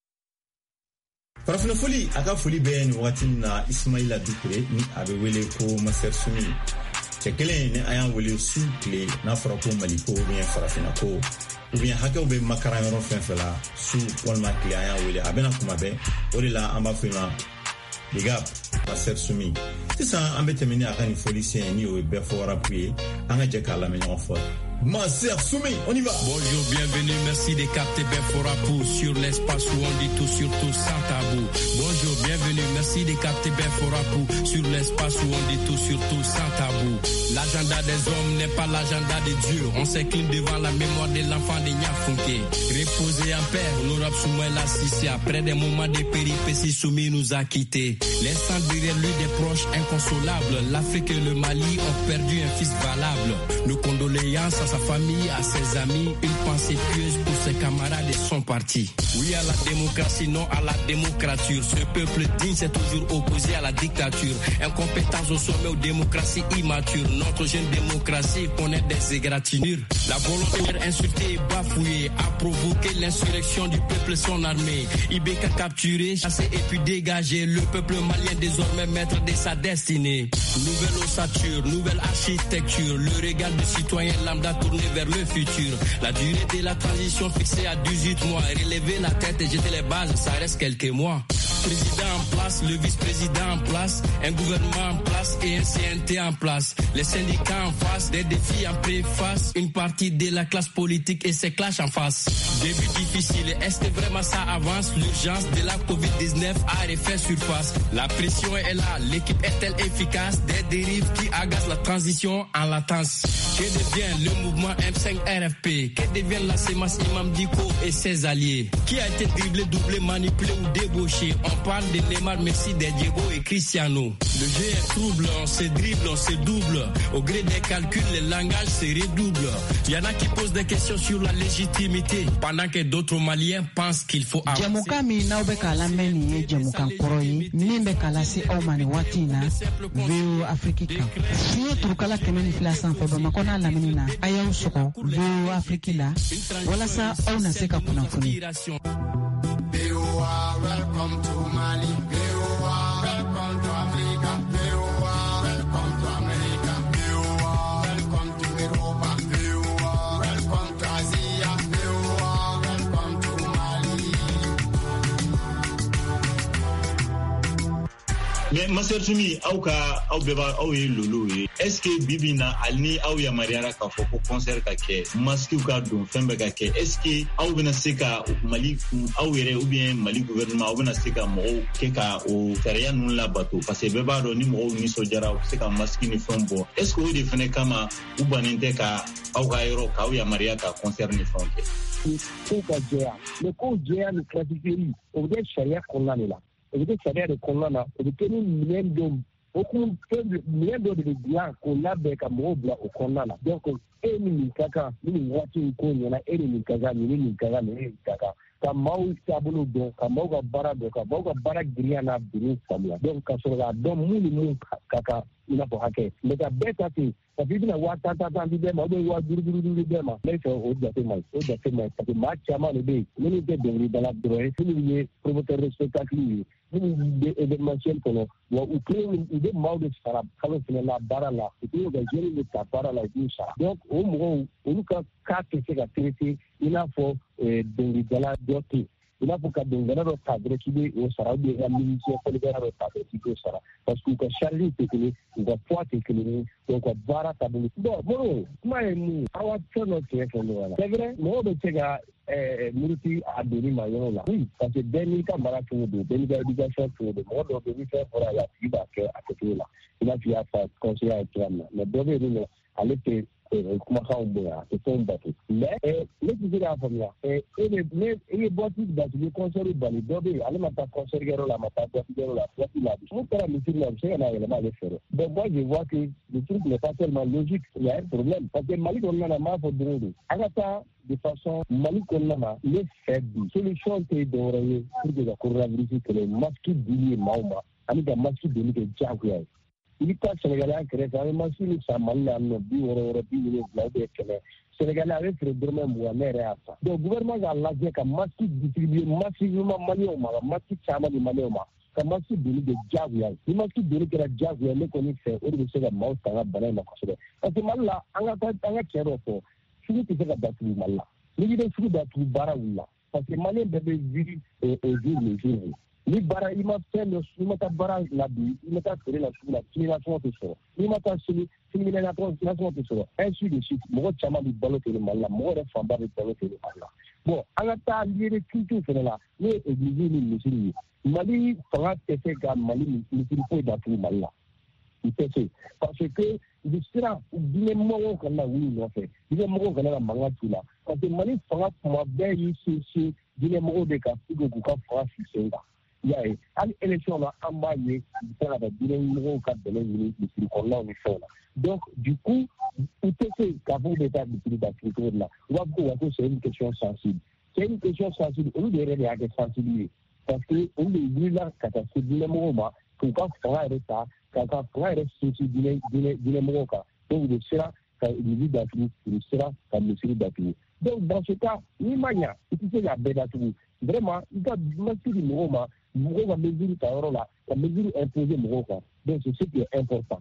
Farafina foli aka foli be ni watin na Ismaila Dukure ni abe wele ko Master Sumi Chekele ne ayan wele sukle na farako maliko bien farafina ko ou bien hakaw be makara yoro fenfela su walma kle ayan wele abena kuma be orila amba fina big up Master Sumi tisa ambe temeni aka ni foli sen ni o be fora puis anga je kala me on fort Master Sumi, on y va. Bonjour, bienvenue, merci de capter Benfora pour sur l'espace où on dit tout sur tout sans tabou. Bonjour, bienvenue, merci de capter Benfora pour sur l'espace où on dit tout sur tout sans tabou. L'agenda des hommes n'est pas l'agenda des dieux. On s'incline devant la mémoire de l'enfant de Nyafunke. Reposer en paix, l'Europe soumet la Sissi. Après des moments de péripéties, Soumi nous a quittés. L'instant derrière lui des proches inconsolables. L'Afrique et le Mali ont perdu un fils valable. Nos condoléances à sa famille, à ses amis, une pensée pieuse pour ses camarades et son parti. Oui à la démocratie, non à la démocrature. Ce peuple digne s'est toujours opposé à la dictature. Incompétence au sommet aux démocraties immatures. Notre jeune démocratie connaît des égratignures. La volonté insultée et bafouillée a provoqué l'insurrection du peuple, son armée. Ibeka capturé, chassé et puis dégagé. Le peuple malien désormais maître de sa destinée. Nouvelle ossature, nouvelle architecture. Le régal du citoyen lambda tourné vers le futur. La durée de la transition fixée à 18 mois. Relever la tête et jeter les bases, ça reste quelques mois. Président en place, le vice-président en place, un gouvernement en place et un CNT en place. Les syndicats en face, des défis en préface, une partie de la classe politique et ses clashs en face. Début difficile, est-ce que vraiment ça avance? L'urgence de la Covid-19 a refait surface. La pression est là, l'équipe est-elle efficace? Des dérives qui agacent la transition en latence. Que devient le mouvement M5-RFP? Que devient la CEMAS Imam Diko et ses alliés? Qui a été dribblé, doublé, manipulé ou débauché? On parle de Neymar, Messi, de Diego et Cristiano. Le jeu est trouble, on se dribble, on se double. Au gré des calculs, les langages se redoublent. Il y en a qui posent des questions sur la légitimité, pendant que d'autres Maliens pensent qu'il faut avancer. Jamuka mi na ubeka la meni jamuka koroi nimbe kala si omani watina veo Afrika. Siye turukala kemeni filasan febe makona la menina ayaw soko veo Afrika la wala sa au na seka kuna funi. Welcome to Mali. Welcome to Africa. Welcome to America. Welcome to Europa. Welcome to Asia. Welcome to Mali. Mais mais Master Sumi aw beba aw ye lolo ye est-ce que bibina alni aw ya mariara ka fo ko concert ka ke masque ka don fembe ka ke est-ce que aw bena se ka Mali aw yere ou bien Mali gouvernement aw bena se ka mo ke ka o sariya nun la bato parce que beba do ni mo ni so jara o se ka masque ni fembo est-ce que o de fene kama u banente ka aw ga yoro ka aw ya mariara ka concert ni fembe le ko jea ni classifié o de sharia konana la o de sharia de konana o de keni milendo beaucoup de blanc qu'on a be ka mo bla o konana donc ni kaka ni wati ko nyana ni kaza ni kaka ka mau tabulu do ka mau ga bara do ka mau ga bara griana bini samia donc ka so ga do mu kaka ina po hake le ka beta ti ka bibina wa tata ndi be ma do wa guru be ma le so o da te mai ka ma chama le be ni de de dala droit ni promoteur de spectacle ni événementiel kono wa u créer de mau de sara kala fina la bara la ko ga jeri le ta bara la du sa donc o mo o ka ke se ga traiter ina fo de dala doté il a pour que dans le cadre qui au sera de la ministère pour le cadre qui sera parce que le chargé technique va pouvoir technique donc va tabou bon moi ni awa tsono ke fono c'est vrai mo be tega multi adoni mayon là oui parce que deni ka mara tout de deni ga éducation tout de mo do be faire pour la tiba que à côté là il a fait ça conseiller à toi mais dobe ni aller kuma ka umboya to tombatu mais le qui la famille et boîte de le concert bali dobe ale mata concert gero la mata boîte gero la mon père me dit non c'est là le mal faire donc moi je vois que le truc n'est pas tellement logique il y a un problème parce que Mali on a ma pour droit agata de façon Mali on a les faibles solution te d'oreiller pour que la coronavirus que les masques d'ili mauma ami da masques d'ili de jaguar il est Sénégalais à créer ça mais si ça mal là no bi woro bi ni la de kene Sénégalais avec le gouvernement Mohamed Assa donc gouvernement a lajé ka masque distribuer massivement Malioma masque chama de Malioma ka masque de jaguar ni masque de la jaguar le connaît fait au de se ga mau tanga bana na ko parce que mal là anga kero ko suñu ti ga datu mal là ni de suñu datu bara wala parce que Malien bébé viri au jour le jour ni bara ima fendo ima ta bara la bi ima ta fere la sula kina so to so ima ta suli simile na tron kina so to so ainsi de suite mo chama di balote le malla mo re famba di balote le malla bon ala ta lire culture fene la ni église ni musiri Mali fera tete ga Mali ni ko da tu malla c'est parce que du sera dine mo ko na wi no fe dine mo ko na manga tula parce que Mali fera mo be yi si dine mo de ka figo ku ka fera si senga yaye an élection là en bas yi sera da dine mo ka de ni ni ko na ni fona donc du coup tout ce qu'avant d'état de la culture là c'est une question sensible on devrait être sensible parce que on est là catastrophe dine mo ma ko ka fera ça quand on a reçu dile moka donc de sera ka individu d'afrique de sera ka monsieur d'afrique donc dans ce cas ni mania c'est la bête à tout vraiment il doit masser le moka va mesure ta là la mesure imposée moka donc c'est ce qui est important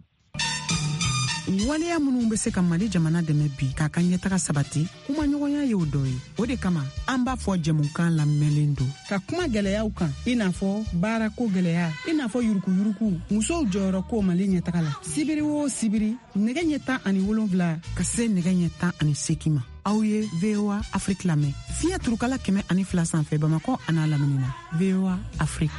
waleya minnu bɛ se ka Mali jamana dɛmɛ bi k'a ka ɲɛtaga sabati kuma ɲɔgɔnya ye o dɔ ye o de kama an b'a fɔ jɛmukan lamɛnlen don ka kuma gɛlɛyaw kan i n'a fɔ baarako gɛlɛya i n'a fɔ yurukuyuruku musow jɔyɔrɔ ko Mali ɲɛtaga la sibiri o sibiri nɛgɛ ɲɛ 17 ka se nɛgɛ ɲɛ 18 ma aw ye VOA Afrique lamɛn fiɲɛ turukala 102 sanfɛ Bamakɔ a n'a lamini na VOA Afrique.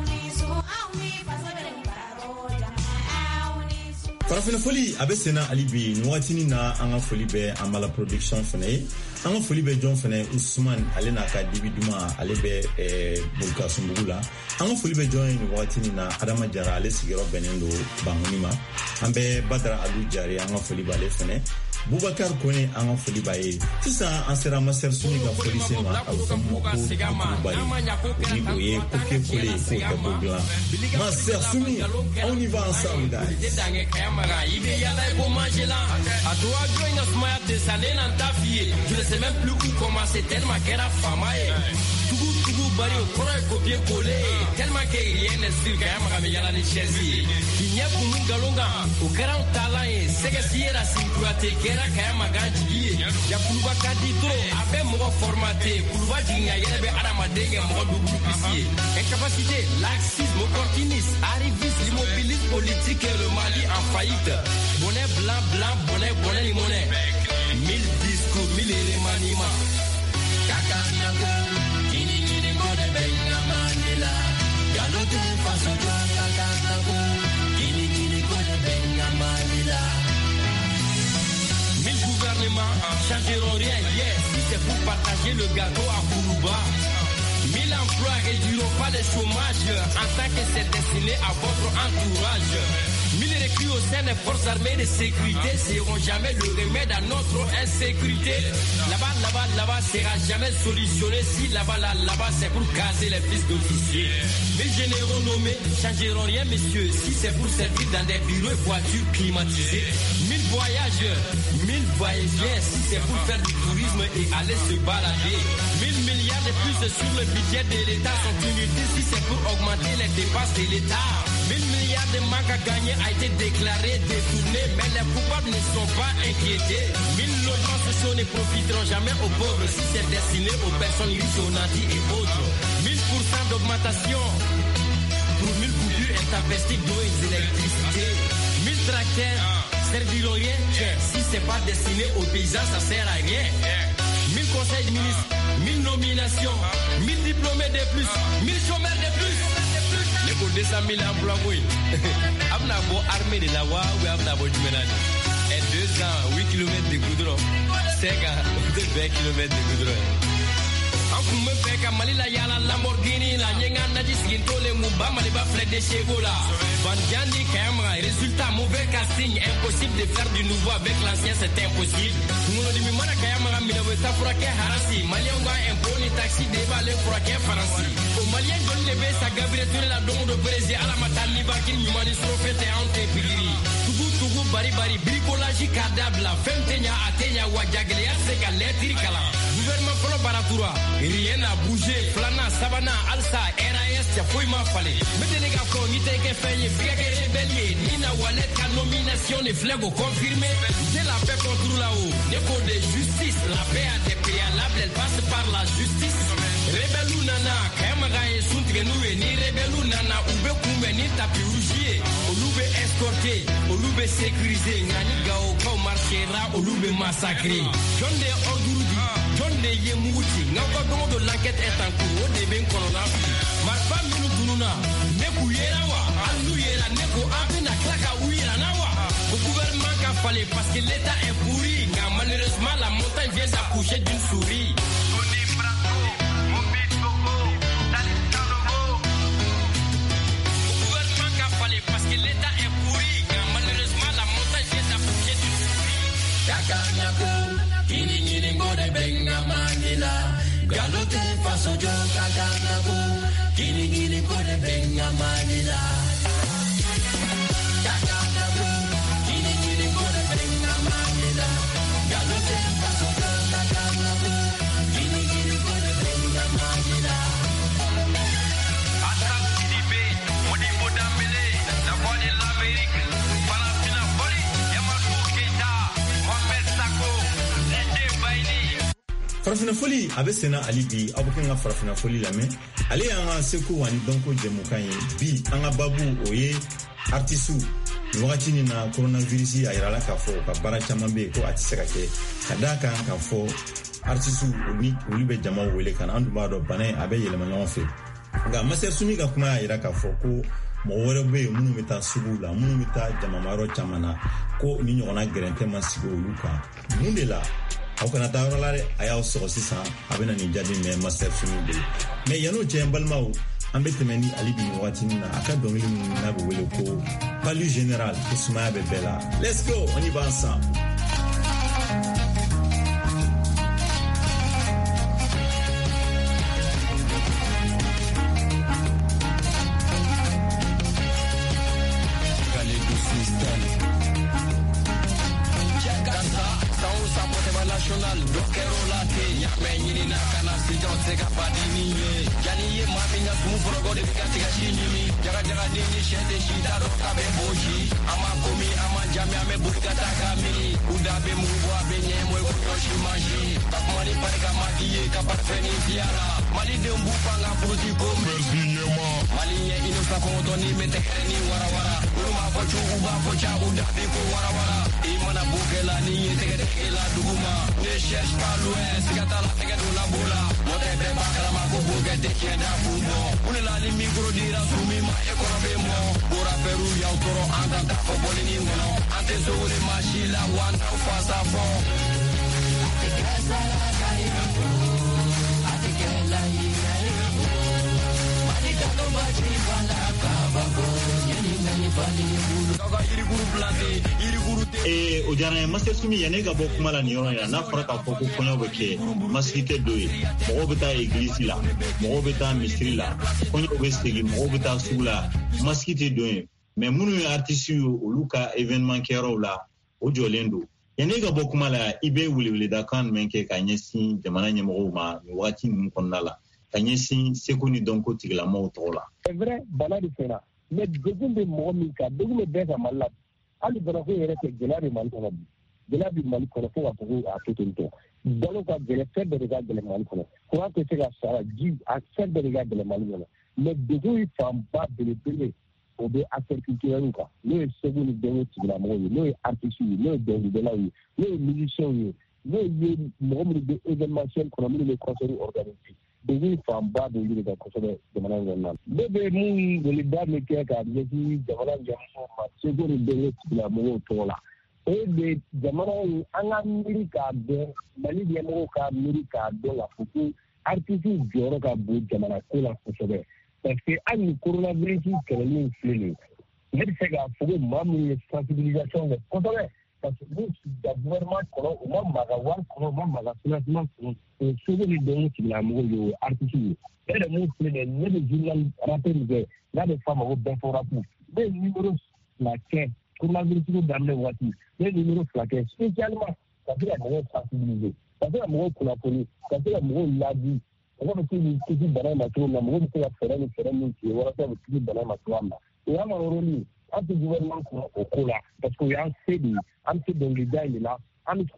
Farafina foli abe sena alibi nwatini na anga foli be amala production fene anga foli be John fene Usman ale na ka dibiduma ale be bulka sumbugula anga foli be John nwatini na Adama Jara ale sigiro benendo bangunima ambe Badra Alu Jari anga foli bale fene Boubacar Kone anga foli baye tisa ansera maser suni ga foli sema abukamu ko bari ni boye koke kole ko ka bogla maser suni on y va ensemble guys je ne sais même plus où commencer tellement qu'elle a famaille tout bari au croire copier coller tellement qu'il y a une style quand même yala ni chaise il n'y a pour nous galonga au grand talent sega siera sinkurate kera kaya magaji ya kuluba kaditro abe mo formaté kuluba jinya yebe adama denge mo double pisier incapacité laxisme opportunisme arrivisme l'immobilisme politique et le Mali en faillite bonnet blanc blanc bonnet limonet 1000 discours 1000 remaniements kakanago kini bonnet benga Mandela galote façon kakanago kini bonnet benga Mandela 1000 gouvernements changeront rien hier si c'est pour partager le gâteau à Kourouba 1000 emplois réduiront pas le chômage en tant que c'est destiné à votre entourage 1000 recrues au sein des forces armées de sécurité seront jamais le remède à notre insécurité. Là-bas sera jamais solutionné si là-bas c'est pour caser les fils d'officiers. Les généraux nommés changeront rien, messieurs, si c'est pour servir dans des bureaux et voitures climatisées. 1000 voyageurs, 1000 voyageurs, si c'est pour faire du tourisme et aller se balader. 1000 milliards de plus sur le budget de l'État sont inutiles si c'est pour augmenter les dépenses de l'État. 1000 milliards de manque à gagner a été déclaré, détourné, mais les coupables ne sont pas inquiétés. 1000 logements sociaux ne profiteront jamais aux pauvres si c'est destiné aux personnes riches, aux nantis et autres. 1000% d'augmentation pour 1000 coupures intempestives d'eau et d'électricité. 1000 tracteurs serviront rien si c'est pas destiné aux paysans, ça sert à rien. 1000 conseils de ministres, 1000 nominations, 1000 diplômés de plus, 1000 chômeurs de plus. Les pour 200 000 emplois, oui. Abna bo armée de la wa ou abna bo jumenani. Et 2 ans, 8 km de goudron. 5 ans, 20 km de goudron. Anku me feka malila yala Lamborghini la nyenga na jiskinto le muba maliba flèche de Chegola. Bandiani camera, résultat mauvais casting, impossible de faire du nouveau avec l'ancien, c'est impossible. Nous nous disons mana camera mina weta furake harasi, malien nga imponi taxi débat le furake faransi. Au malien donne le besa Gabriel Touré la don de Brésil à la matani bakin humani profete ante pigiri. Tugu bari bricolage cadable la femtenya atenya wajagle ya seka letri kala. Gouvernement Folo Baratura, rien n'a bougé. Flana, Savana, Alsa, RAS, Tiafoui m'a fallu. Mettez les gars, ni t'es fait, Fiak et rébellier. Nina Wallet, la nomination, les flags confirmés. C'est la paix contre là-haut. N'est de justice. La paix a des préalables, elle passe par la justice. Rebelou Nana, Kamara et Suntigenoue, ni Rebelou Nana, Oube Koume, ni Tapi Rougier. Oloube escorté, Oloube sécurisé. Nani Gao, Kao marchera, Oloube massacré. John de Ordourdi. John de Yemouti, Nako de l'enquête est en cours, au début corona. Ma femme nous dununa, Neku Yerawa, Alou Yera, Neko Abina, Klaka Ouira Nawa. Au gouvernement qu'a fallu parce que l'État est pourri, car malheureusement la montagne vient d'accoucher d'une souris. Au gouvernement qu'a fallu parce que l'État est pourri, car malheureusement la montagne vient d'accoucher d'une souris. Kakanyako. Kini ngode benga Mandela galote faso jo kakanago kini ngode benga Mandela kakanago kini ngode benga Mandela galote faso jo kakanago kini ngode benga Mandela Assam Sidibé Modibo Dambélé la voix de l'Amérique Palafina Foli Yamadou Keita Mohamed Sako farafina foli a bɛ senna ali bi aw bɛ kɛ ka farafina foli lamɛn ale y'an ka seko ani dɔnko jɛmukan ye bi an ka babu o ye artisiw ni wagati nin na coronavirus a yirala k'a fɔ ka baara caman bɛ yen ko a tɛ se ka kɛ ka d'a kan k'a fɔ artisiw olu bɛ jamaw wele ka na an dun b'a dɔn bana in a bɛ yɛlɛma ɲɔgɔn fɛ nka Master Sumi ka kuma y'a yira k'a fɔ ko mɔgɔ wɛrɛ bɛ yen minnu bɛ taa suguw la minnu bɛ taa jamamayɔrɔ caman na ko ni ɲɔgɔnna gɛrɛntɛ ma sigi olu kan mun de la aw kana taa yɔrɔ la dɛ a y'aw sɔgɔ sisan a bɛ na nin jaabi mɛn Master Sumi bolo mais yan'o cɛ n balimaw an bɛ tɛmɛ ni ali bi wagati min na a ka dɔnkili min n'a bɛ wele ko palu général ko sumaya bɛ bɛɛ la let's go on y va ensemble. international dokero late ya menyini na kana sijo seka padini yani ye maminya sumu progo de katika shinimi jaga jaga nini shende shida roka be boshi ama komi ama jami ame bukata kami udabe mubwa benye mwe kutoshi maji bakmani pare kama diye kapateni tiara mali de mbupa nga puruti kombe mali ye ino sa konto ni metekeni warawara uruma fochu uba focha udabe ko warawara imana bukela ni yetegede la duguma ne cherche pas l'ouest gata la tegede la bola modebe bakala mabugo gede kenda bumo unela ni micro dira sumi ma ekonobe mo bora peru ya utoro anda ta fo bolini ngono ante sole machila one fasa fo atikasa la kaiba atikela ina malika to bachi bala kababo yani ngani bali bulu kaga iri guru plante iri guru o diyara Master Sumi yanne ka bɔ kuma la nin yɔrɔ in na n'a fɔra k'a fɔ ko kɔɲɔ bɛ kɛ masigi tɛ dɔ ye mɔgɔw bɛ taa église la mɔgɔw bɛ taa misiri la kɔɲɔ bɛ segin mɔgɔw bɛ taa sugu la masigi tɛ dɔ ye mais minnu ye artistes ye olu ka événement kɛyɔrɔw la o jɔlen don yanne ka bɔ kuma la i bɛ weleweledakan jumɛn kɛ ka ɲɛsin jamana ɲɛmɔgɔw ma nin wagati ninnu kɔnɔna la ka ɲɛsin seko ni dɔnko tigilamɔgɔw tɔgɔ la. c'est vrai bana de fɛnna mais degun bɛ mɔgɔ min kan degun bɛ bɛɛ ka Mali la hali banako yɛrɛ tɛ gɛlɛya bɛ Mali kɔnɔ bi gɛlɛya bɛ Mali kɔnɔ fo ka fɔ ko a to ten tɔ balo ka gɛlɛ fɛn bɛɛ de ka gɛlɛ Mali kɔnɔ courant tɛ se ka sara ji a fɛn bɛɛ de ka gɛlɛ Mali kɔnɔ mais degun ye fanba belebele o bɛ acteurs culturels kan n'o ye seko ni dɔnko tigilamɔgɔw ye n'o ye artistes ye n'o ye dɔnkilidalaw ye n'o ye musiciens ye n'o ye mɔgɔ minnu bɛ événementiel kɔnɔ minnu bɛ concert organiser degun fanba de y'olu de ka kosɛbɛ jamana in kɔnɔna na ne bɛ mun weleda min kɛ ka ɲɛsin jamana ɲɛmɔgɔw ma seko ni dɔnko tigilamɔgɔw tɔgɔ la o de jamana in an ka miiri k'a dɔn Mali ɲɛmɔgɔw ka miiri k'a dɔn k'a fɔ ko artistes jɔyɔrɔ ka bon jamana ko la kosɛbɛ parce que hali ni coronavirus kɛlɛli filɛ nin ye ne bɛ se k'a fɔ ko maa minnu ye sensibilisation kɛ kosɛbɛ parce que n'u sigida gouvernement kɔnɔ u ma maga wari kɔnɔ u ma maga financement kɔnɔ o ye seko ni dɔnko tigilamɔgɔw ye o ye artistes ye e yɛrɛ mun filɛ nin ye ne bɛ journal rappel min kɛ n'a bɛ f'a ma ko Bɛnfɔ rap ne ye numéro 2 kɛ coronavirus daminɛ waati ne ye numéro 2 kɛ spécialement ka se ka mɔgɔw sensibiliser ka se ka mɔgɔw kunnafoni ka se ka mɔgɔw laadi mɔgɔ bɛ se k'i kisi bana in ma cogo min na mɔgɔ bɛ se ka fɛɛrɛ ni fɛɛrɛ min tigɛ walasa u bɛ kisi bana in ma cogoya min na o y'an ka rôle ye an tɛ gouvernement kɔnɔ o ko la parce que o y'an se de ye an bɛ se dɔnkilida in de la an bɛ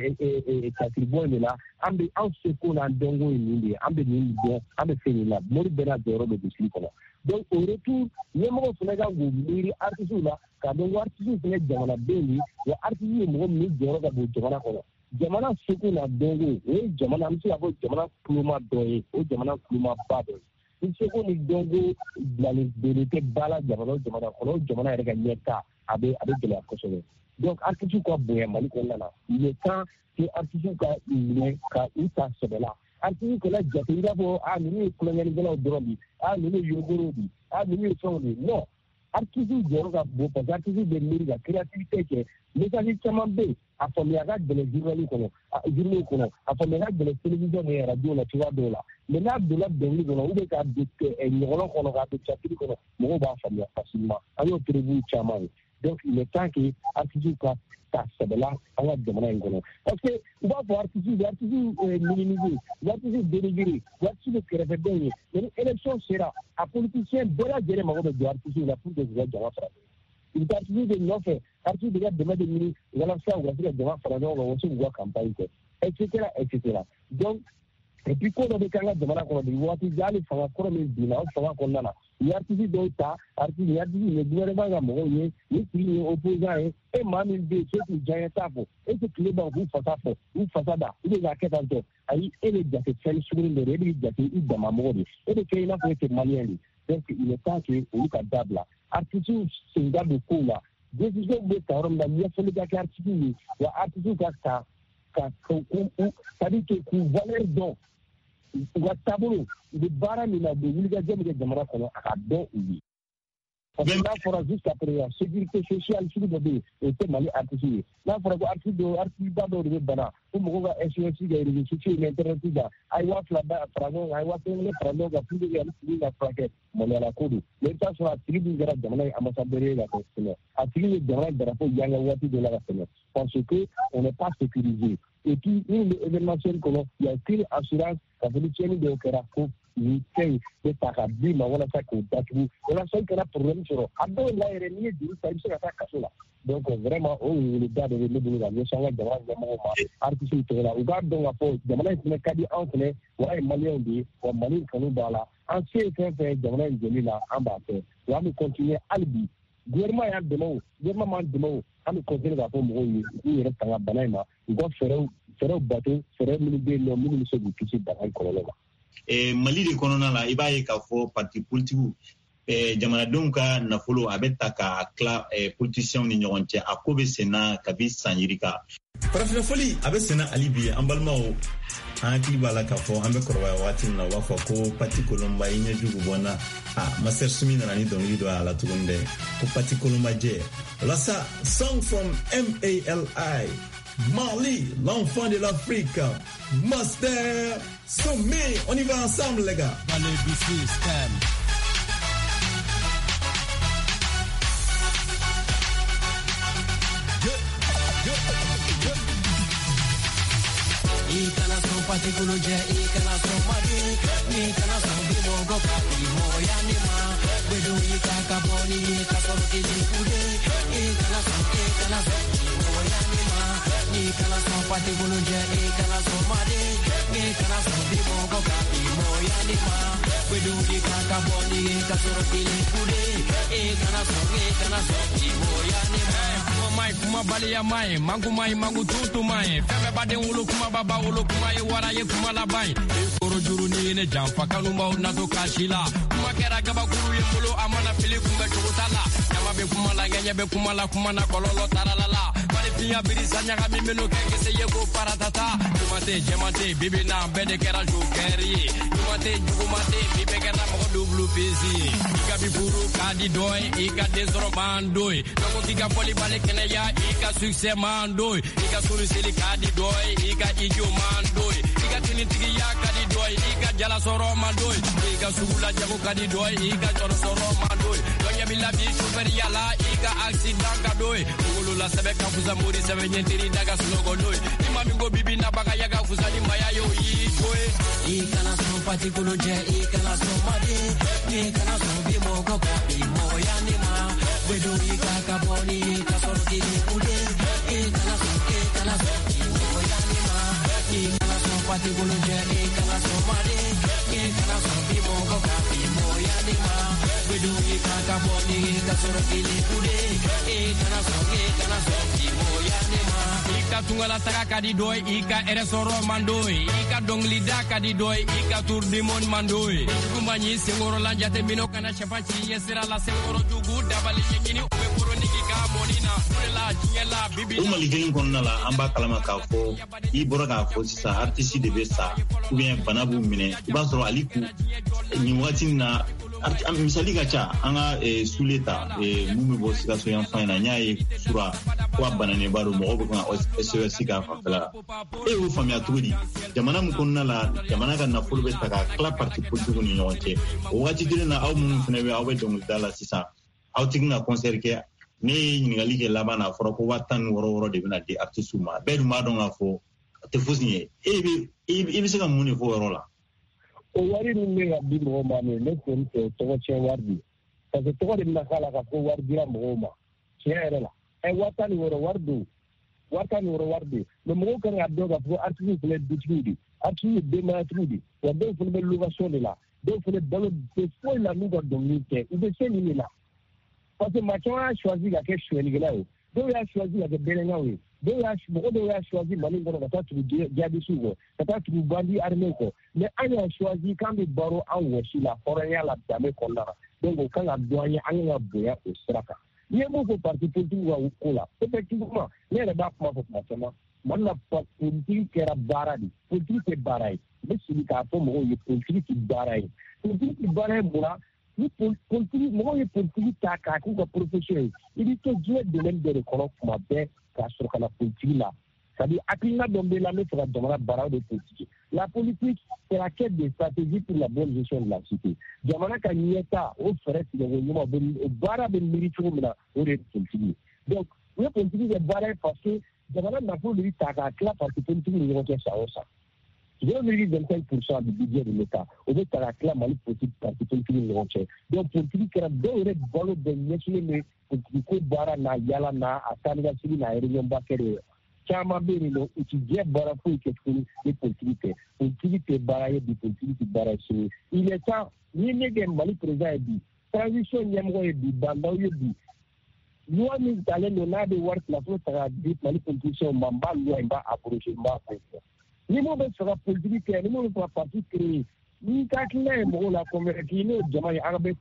se casiribɔ in de la an bɛ anw seko n'an dɔnko ye nin de ye an bɛ nin dɔn an bɛ fɛ nin la mori bɛɛ n'a jɔyɔrɔ bɛ dusukun kɔnɔ donc au retour ɲɛmɔgɔ fana ka k'u miiri artistes la k'a dɔn ko artistes fana jamanaden ye wa artistes ye mɔgɔ min jɔyɔrɔ ka bon jamana kɔnɔ jamana seko n'a dɔnko o ye jamana an bɛ se k'a fɔ jamana kuloma dɔ ye o jamana kulomaba dɔ ye ni seko ni dɔnko bilalen tɛ ba la jamana o jamana kɔnɔ o jamana yɛrɛ ka ɲɛtaa a bɛ gɛlɛya kosɛbɛ donc artistes ka bonya Mali kɔnɔna na il est temps que artistes ka minɛ ka u ta sɛbɛ la artistes kana jate i b'a fɔ ninnu ye kulonkɛlikɛlaw dɔrɔn de ninnu ye yogoro de ninnu ye fɛnw de non artistes jɔyɔrɔ ka bon parce que artistes bɛ miiri ka créativité kɛ message caman bɛ yen a faamuya ka gɛlɛn journal kɔnɔ journaux kɔnɔ a faamuya ka gɛlɛn télévision ni radio la cogoya dɔw la mais n'a donna dɔnkili kɔnɔ ou bien k'a don ɲɔgɔnlɔn kɔnɔ k'a don catiri kɔnɔ mɔgɔw b'a faamuya facilement an y'o prévu caman ye donc il est temps que artistes ka ta sɛbɛla an ka jamana in kɔnɔ parce que u b'a fɔ artistes minimiser u bɛ artistes dénigrer u bɛ artistes kɛrɛfɛdenw ye mais ni élection sera a politicien bɛɛ lajɛlen mago bɛ jɔ artistes la pour que u ka jama fara u bɛ taa artistes de nɔfɛ artistes de ka dɛmɛ de ɲini walasa u ka se ka jama fara ɲɔgɔn kan u ka se k'u ka campagne kɛ etc donc et puis ko dɔ bɛ kɛ an ka jamana kɔnɔ bi waati jan hali fanga kɔrɔ min binna o fanga kɔnɔna na u ye artistes dɔw ta artistes ye gouvernement ka mɔgɔw ye ni tigi ye opposant ye e maa min bɛ yen se k'u diyaɲɛ t'a fɔ e tɛ tile ban k'u fasa fɔ k'u fasa da u bɛ k'a kɛ tan tɔ ayi e bɛ jate fɛn sugunin dɔ de e bɛ jate i dama mɔgɔ de e bɛ kɛ i n'a fɔ e tɛ maliyɛn de donc il est temps que olu ka dabila artistes sen da don kow la décision bɛ ta yɔrɔ min na ɲɛfɔli ka kɛ artistes ye wa artistes ka c'est-à-dire que k'u valeur dɔn u ka taabolo u bɛ baara min na u bɛ wulikajɔ min kɛ jamana kɔnɔ a ka dɔn u ye parce que n'a fɔra jusqu'à présent sécurité sociale sugu dɔ bɛ yen o tɛ Mali artiste ye n'a fɔra ko artiste ba dɔw de bɛ bana ko mɔgɔw ka SOS kɛ réseaux sociaux ni internet kan a ye 2,000 fara ɲɔgɔn kan a ye 1,000 fara ɲɔgɔn kan pour que ale tigi ka furakɛ maloyala ko don mais i bɛ taa sɔrɔ a tigi dun kɛra jamana ye ambassadeur ye ka tɛmɛ a tigi ye jamana drapeau yanga waati dɔ la ka tɛmɛ parce que on n'est pas sécurisé et puis l'événement il y a une assurance ka fini tieni de kera ko ni kay de takabi ma wala sa ko datu wala sa kera problème sur ado la ere ni di sa bisa ka kasola donc vraiment le gars de le la ni sanga de wa mo ma artiste to la uga do nga po jamana ni kadi entre wa malien bi wa malien kanu bala en fait jamana ni la ambaté wa mi continuer albi gouvernement ya demo gouvernement man demo am continuer la po mo yi rek tanga banayma go fere bateau fere minide no minide so du kisi da ay kololo Mali de konona la ibaye ka fo parti politique jamana donka na folo abeta ka kla politicien ni nyonche akobe sena kabi sanjirika parafina foli abe sena alibi ambalmao hakili bala ka fo ambe korwa wati na wafo ko parti kolomba inya jugu bona master sumina nani dongi do ala tugunde ko parti kolomba je lasa song from MALI Mali, l'enfant de l'Afrique. Master Soumi, on y va ensemble les gars. Dans le système. Ikana son patikuluja, ikana son mari, ikana son bimogo kati moya nima, bedu ikaka boni ikasoro kijikude, ikana son moya nima, ikana son patikuluja, ikana son mari, ikana son bimogo kati moya nima, bedu ikaka boni ikasoro kijikude, ikana son moya nima. Mai kuma bali ya mai mangu tutu mai feme bade wulu kuma baba wulu kuma ye wara ye kuma la bai koro juru ni ne jamfa kanu ma na to kashila kuma kera gaba guru ye mulo amana fili kuma chukutala nyama be kuma la ngenya be kuma la kuma na kololo taralala bali pinya birisa nyaga mimeno kenge se ye go paratata kumate jemate bibi na bede kera jukeri kumate jugumate bibe kera mo double busy ika bifuru kadi doy ika desoro bandoi dongo kika poli bale ya ika succès mandoi ika suru sili kadi doi ika ijo mandoi ika tinitigi ya kadi doi ika jala soro mandoi ika sugula jago kadi doi ika joro soro mandoi donya bila bi super yala ika accident kadoi ngulu la sebe ka fuza muri sebe nyentiri daga slogo doi imami go bibi na baga yaga fuza ni maya yo doi ika na so patikulo je ika na so made ika na so bi mogo ka bi moya ni ma bedo ika ka boni ika so kude ikana so moyanima ikana so patikulu je ikana so made ikana so bimogo ka moyanima bedu ikaka boni ikasoro kude ikana so moyanima ikatungala taka kadi doy ika eresoro mandoi ika donglida kadi doy ika tour du monde mandoi kumbanyi singoro lanjate mino kana chapachi yesira la singoro jugu dabali nyini obekoro nikika monina o maligin kɔnɔna la an b'a kalama k'a fɔ i bɔra k'a fɔ sisan artiste de bɛ sa ou bien bana b'u minɛ i b'a sɔrɔ ale kun nin wagati min na misali ka ca an ka sule ta mun bɛ bɔ Sikaso yan fan na n y'a ye sura ko a bananen ba don mɔgɔw bɛ kan SOS k'a fanfɛla la e y'o faamuya cogo di jamana min kɔnɔna la jamana ka nafolo bɛ ta ka tila parti politique ni ɲɔgɔn cɛ o wagati kelen na aw minnu fana bɛ aw bɛ dɔnkilida la sisan aw tɛ na concert kɛ ne ye ɲininkali kɛ laban na fɔra ko 16 de bɛna di artiste ma bɛɛ dun b'a dɔn k'a fɔ a tɛ fosi ye i bɛ se ka mun de fɔ o yɔrɔ la o wari min bɛ ka di mɔgɔw ma ne kɔni fɛ tɔgɔ tiɲɛ wari di parce que tɔgɔ de bɛna k'a la ka fɔ wari dira mɔgɔw ma tiɲɛ yɛrɛ la 16 wari don 16 wari don mais mɔgɔw kan ka dɔn k'a fɔ artiste fana dutigiw de artiste ye denbayatigiw de wa dɔw fana bɛ location de la dɔw fana balo tɛ foyi la n'u ka dɔnkili tɛ u bɛ se nin de la parce que maa caman y'a choisi ka kɛ suɲɛlikɛla ye dɔw y'a choisi ka kɛ bɛlɛnkaw ye mɔgɔ dɔw y'a choisi Mali kɔnɔ ka taa tugu jihadistes kɔ ka taa tugu bandi armés kɔ mais an y'a choisi k'an bɛ baro an wɔsi la hɔrɔnya la danbe kɔnɔna na donc o kan ka dɔn an ye an kan ka bonya o sira kan n'i ye mun fɔ parti politique ka ko la effectivement ne yɛrɛ b'a kuma fɔ tuma caman Mali la politique kɛra baara de politique tɛ baara ye n bɛ sigi k'a fɔ mɔgɔw ye politique tɛ baara ye politique tɛ baara ye mun na ni politique mɔgɔw ye politique ta k'a k'u ka profession ye i bɛ to diɲɛ domaine bɛɛ de kɔnɔ tuma bɛɛ k'a sɔrɔ ka na politique la c'est-à-dire hakilina dɔ bɛ la ne fɛ ka jamana baaraw de politique la politique c'est la quête de stratégie pour la bonne gestion de la cité jamana ka ɲɛta o fɛɛrɛ tigɛ ko ɲuman o baara bɛ miiri cogo min na o de ye politique ye donc u ye politiki kɛ baara ye parce que jamana nafolo de bɛ ta k'a tila parti politique ni ɲɔgɔn cɛ san o san 0,25% du budget de l'État o bɛ ta k'a tila Mali politique parti politique ni ɲɔgɔn cɛ donc politique kɛra dɔw yɛrɛ balo bɛɛ ɲɛsinnen bɛ politique ko baara n'a yala n'a a taa ni ka segin n'a réunion ba kɛ de ye caman bɛ yen nɔ u ti diɲɛ baara foyi kɛ tuguni ni politique tɛ politique tɛ baara ye bi politique tɛ baara ye sini il est temps ni ne kɛ Mali président ye bi transition ɲɛmɔgɔ ye bi bandaw ye bi loi min talen don n'a bɛ wari nafolo ta k'a di Mali politicien ma n b'a loi in b'a approché n b'a fɔ ni mo bɛ fɛ ka politique kɛ ni mo bɛ fɛ ka parti créer ni ka hakilina ye mɔgɔw la convaincre n'o jama ye a bɛ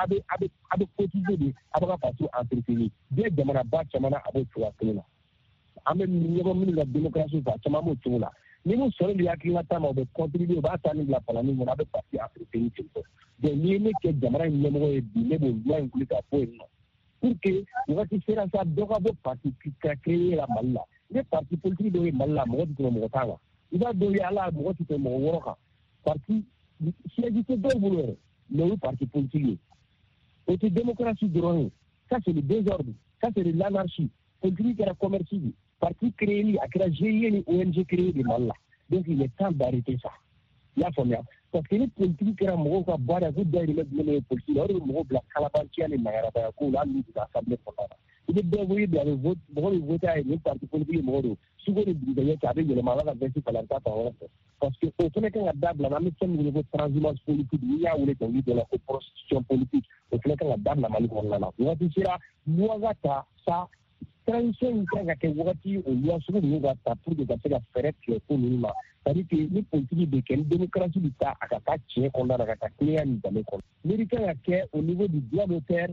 cotiser de a bɛ ka parti entretenir bɛɛ jamanaba caman na a b'o cogoya kelen na an bɛ ɲɔgɔn minnu ka démocratie fɛ a caman b'o cogo la ni mo sɔrɔ de hakilina ta ma o bɛ contribuer o b'a ta ni bila palani kɔnɔ a bɛ parti entretenir ten tɔ donc ni ye ne kɛ jamana in ɲɛmɔgɔ ye bi ne b'o loi in wuli k'a fɔ yen nɔ pour que wagati sera sa dɔ ka bɔ parti ka créer la Mali la ni parti politique dɔ ye Mali la mɔgɔ tɛ tɛmɛ mɔgɔ tan kan i b'a dɔn ala mɔgɔ tɛ tɛmɛ mɔgɔ 6 kan parti siège tɛ dɔw bolo yɛrɛ mais o ye parti politique ye o tɛ démocratie dɔrɔn ye ça c'est le désordre ça c'est de l'anarchie politique kɛra commerce de parti créé a kɛra GIE ni ONG créé de Mali la donc il est temps d'arrêter ça i y'a faamuya parce que ni politique kɛra mɔgɔw ka baara ko dayirimɛ jumɛn ye politique la o de bɛ mɔgɔw bila kalabanciya ni magarabaya kow la hali n'u tɛ assemblée kɔnɔna na i bɛ dɔ bɔ i bila mɔgɔ bɛ voté a ye nin parti politique ye mɔgɔ don suko ni dugujɛ cɛ a bɛ yɛlɛma a b'a ka vesti falen ta fan wɛrɛ fɛ parce que o fana kan ka dabila n'an bɛ fɛn min wele ko transhumance politique n'i y'a wele dɔnkili dɔ la ko prostitution politique o fana kan ka dabila Mali kɔnɔna na wagati sera loi ka ta sa transition in kan ka kɛ wagati o loi sugu ninnu ka ta pour que ka se ka fɛɛrɛ tigɛ ko ninnu ma c'est-à-dire que ni politique bɛ kɛ ni démocratie bɛ taa a ka taa tiɲɛ kɔnɔna na ka taa tilenya ni danbe kɔnɔ mairie kan ka kɛ au niveau du droit d'auteur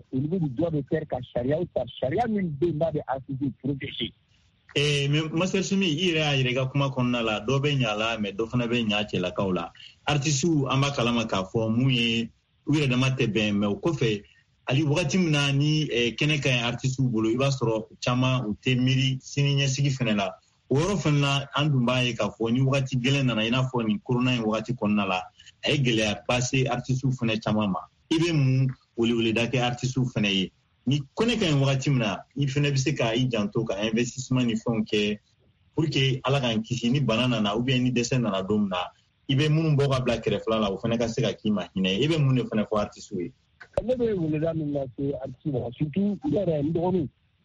ka sariyaw ta sariya min bɛ yen n'a bɛ artiste protéger. mais Master Sumi i yɛrɛ y'a yɛrɛ ka kuma kɔnɔna la dɔ bɛ ɲa la mais dɔ fana bɛ ɲa cɛlakaw la artistes an b'a kalama k'a fɔ mun ye u yɛrɛ dama tɛ bɛn mais o kɔfɛ hali wagati min na ni kɛnɛ ka ɲi artistes bolo i b'a sɔrɔ caman u tɛ miiri sini ɲɛsigi fana la o yɔrɔ fana na an dun b'a ye k'a fɔ ni wagati gɛlɛn nana i n'a fɔ nin corona in wagati kɔnɔna la a ye gɛlɛyaba se artistes fana caman ma i bɛ mun weleweleda kɛ artistes fana ye ni kɔnɛ ka ɲi wagati min na i fana bɛ se ka i janto ka investissement ni fɛnw kɛ pour que ala k'an kisi ni bana nana ou bien ni dɛsɛ nana don min na i bɛ minnu bɔ ka bila kɛrɛfɛla la o fana ka se ka k'i ma hinɛ i bɛ mun de fana fɔ artistes ye. ne bɛ weleda min na se artistes ma surtout ne yɛrɛ n dɔgɔninw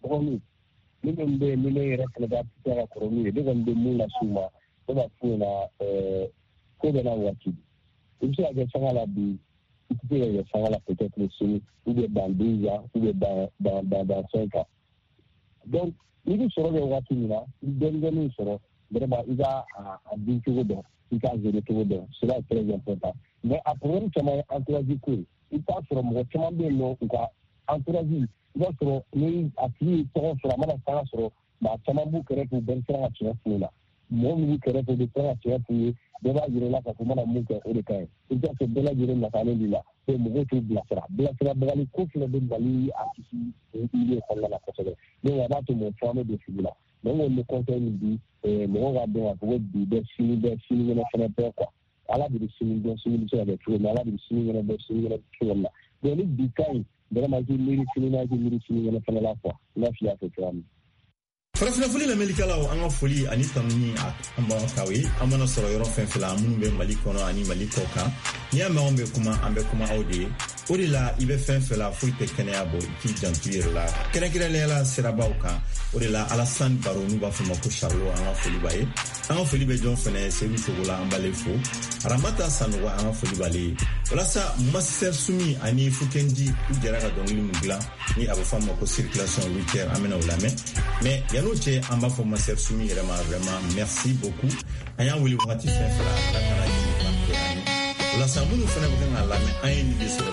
minnu bɛ yen ni ne yɛrɛ fana b'a se ka kɔrɔ n'u ye ne kɔni bɛ mun las'u ma ne b'a f'u ɲɛna ko bɛɛ n'a waati i bɛ se ka kɛ sanga la bi i tɛ se ka kɛ sanga la peut-être sini ou bien dans 2 ans ou bien dans 5 ans donc n'i bɛ sɔrɔ kɛ waati min na i dɔɔnin sɔrɔ vraiment i ka a dun cogo dɔn i k'a gérer cogo dɔn c'est très important mais a problème caman ye entourage ko ye i t'a sɔrɔ mɔgɔ caman bɛ yen nɔ u ka entourage i b'a sɔrɔ ni a tigi ye tɔgɔ sɔrɔ a mana sanga sɔrɔ maa caman b'u kɛrɛfɛ u bɛɛ bɛ se ka tiɲɛ f'u la mɔgɔ min b'u kɛrɛfɛ u bɛ se ka tiɲɛ f'u ye bɛɛ b'a yira i la k'a fɔ mana mun kɛ o de ka ɲi i bɛ se bɛɛ lajɛlen nafalen b'i la mɔgɔw t'u bilasirabagali ko fana bɛ Mali artiste milieu kɔnɔna na kosɛbɛ donc a b'a to mɔgɔ caman bɛ don fili la mais n kɔni bɛ conseil min di mɔgɔw ka dɔn k'a fɔ ko bi bɛ sini ɲɛnɛ fana bɛɛ quoi ala de bɛ sini dɔn sini bɛ se ka kɛ cogo min ala de bɛ sini ɲɛnɛ dɔn sini ɲɛnɛ cogo min na donc ni bi ka ɲi vraiment i k'i miiri sini na i k'i miiri sini ɲɛnɛ fana la quoi i n'a fɔ i y'a fɔ cogoya min. farafina foli lamɛnnikɛlaw an ka foli ani tanu ni an b'aw k'aw ye an mana sɔrɔ yɔrɔ fɛn fɛn la minnu bɛ Mali kɔnɔ ani Mali kɔ kan n'i y'a mɛn anw bɛ kuma an bɛ kuma aw de ye o de la i bɛ fɛn fɛn la foyi tɛ kɛnɛya bɔ i k'i janto i yɛrɛ la kɛrɛnkɛrɛnnenya la sirabaw kan o de la Alassane Baro n'u b'a fɔ ma ko Charlot an ka foli b'a ye an ka foli bɛ jɔn fɛnɛ Seydou Sogola an b'ale fo Ramata Sanogo an ka foli b'ale ye walasa Master Sumi ani Fukendi u jɛra ka dɔnkili min dilan ni a bɛ fɔ a ma ko circulation routière an bɛna o lamɛn mais yan'o cɛ an b'a fɔ Master Sumi yɛrɛ ma vraiment merci beaucoup an y'an wele wagati fɛn fɛn la ala kana ɲini walasa minnu fana bɛ kan ka lamɛn an ye nin de sɔrɔ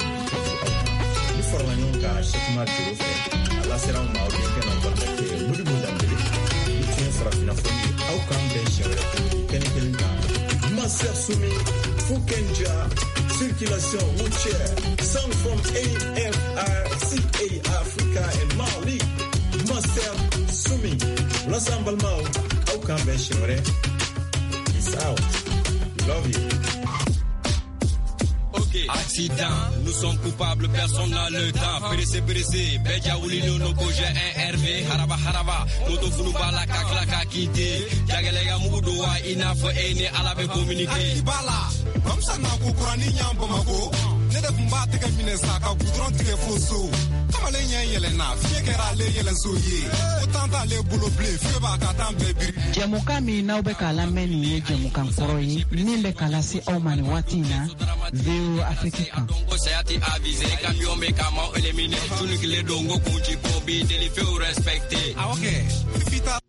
ni farala ɲɔgɔn kan Cheikhmar Joro fɛ ala sera anw ma aw de kɛnɛ balimakɛ Modibo Dembele ni tiɲɛ farafina fɔli ye aw k'an bɛn siɲɛ wɛrɛ kɛnɛ kelen kan Master Sumi Fukenja circulation routière song from AFRCA Africa and Mali Master Sumi walasa an balimaw aw k'an bɛn siɲɛ wɛrɛ peace out we love you. Ok, Accident, nous sommes coupables, personne n'a le temps. Pressé, Beja Oulino, no Koje, un RV, Haraba, Moto Funubala, Kaklaka, Kité, Jagalega Moudoua, Inaf, Ene, Alabe communiqué. Bala, comme ça, n'a pas Kurani, Yambamago, Neda Pumbate, Minesaka, Boudron, Tirefoso, Kamalenya Yelena, Fiekera, Yelensoye, Otanta, Le Boulot Blé, Fieba, Katam, Baby. Jamuka mi na ube kala meni ye jamuka nkoroyi nimbe kala si omani watina veo Afrika. Sayati avisé, camion mécament éliminé, tout le dongo kunchi kobi, délifé ou respecté. Ah ok, Fita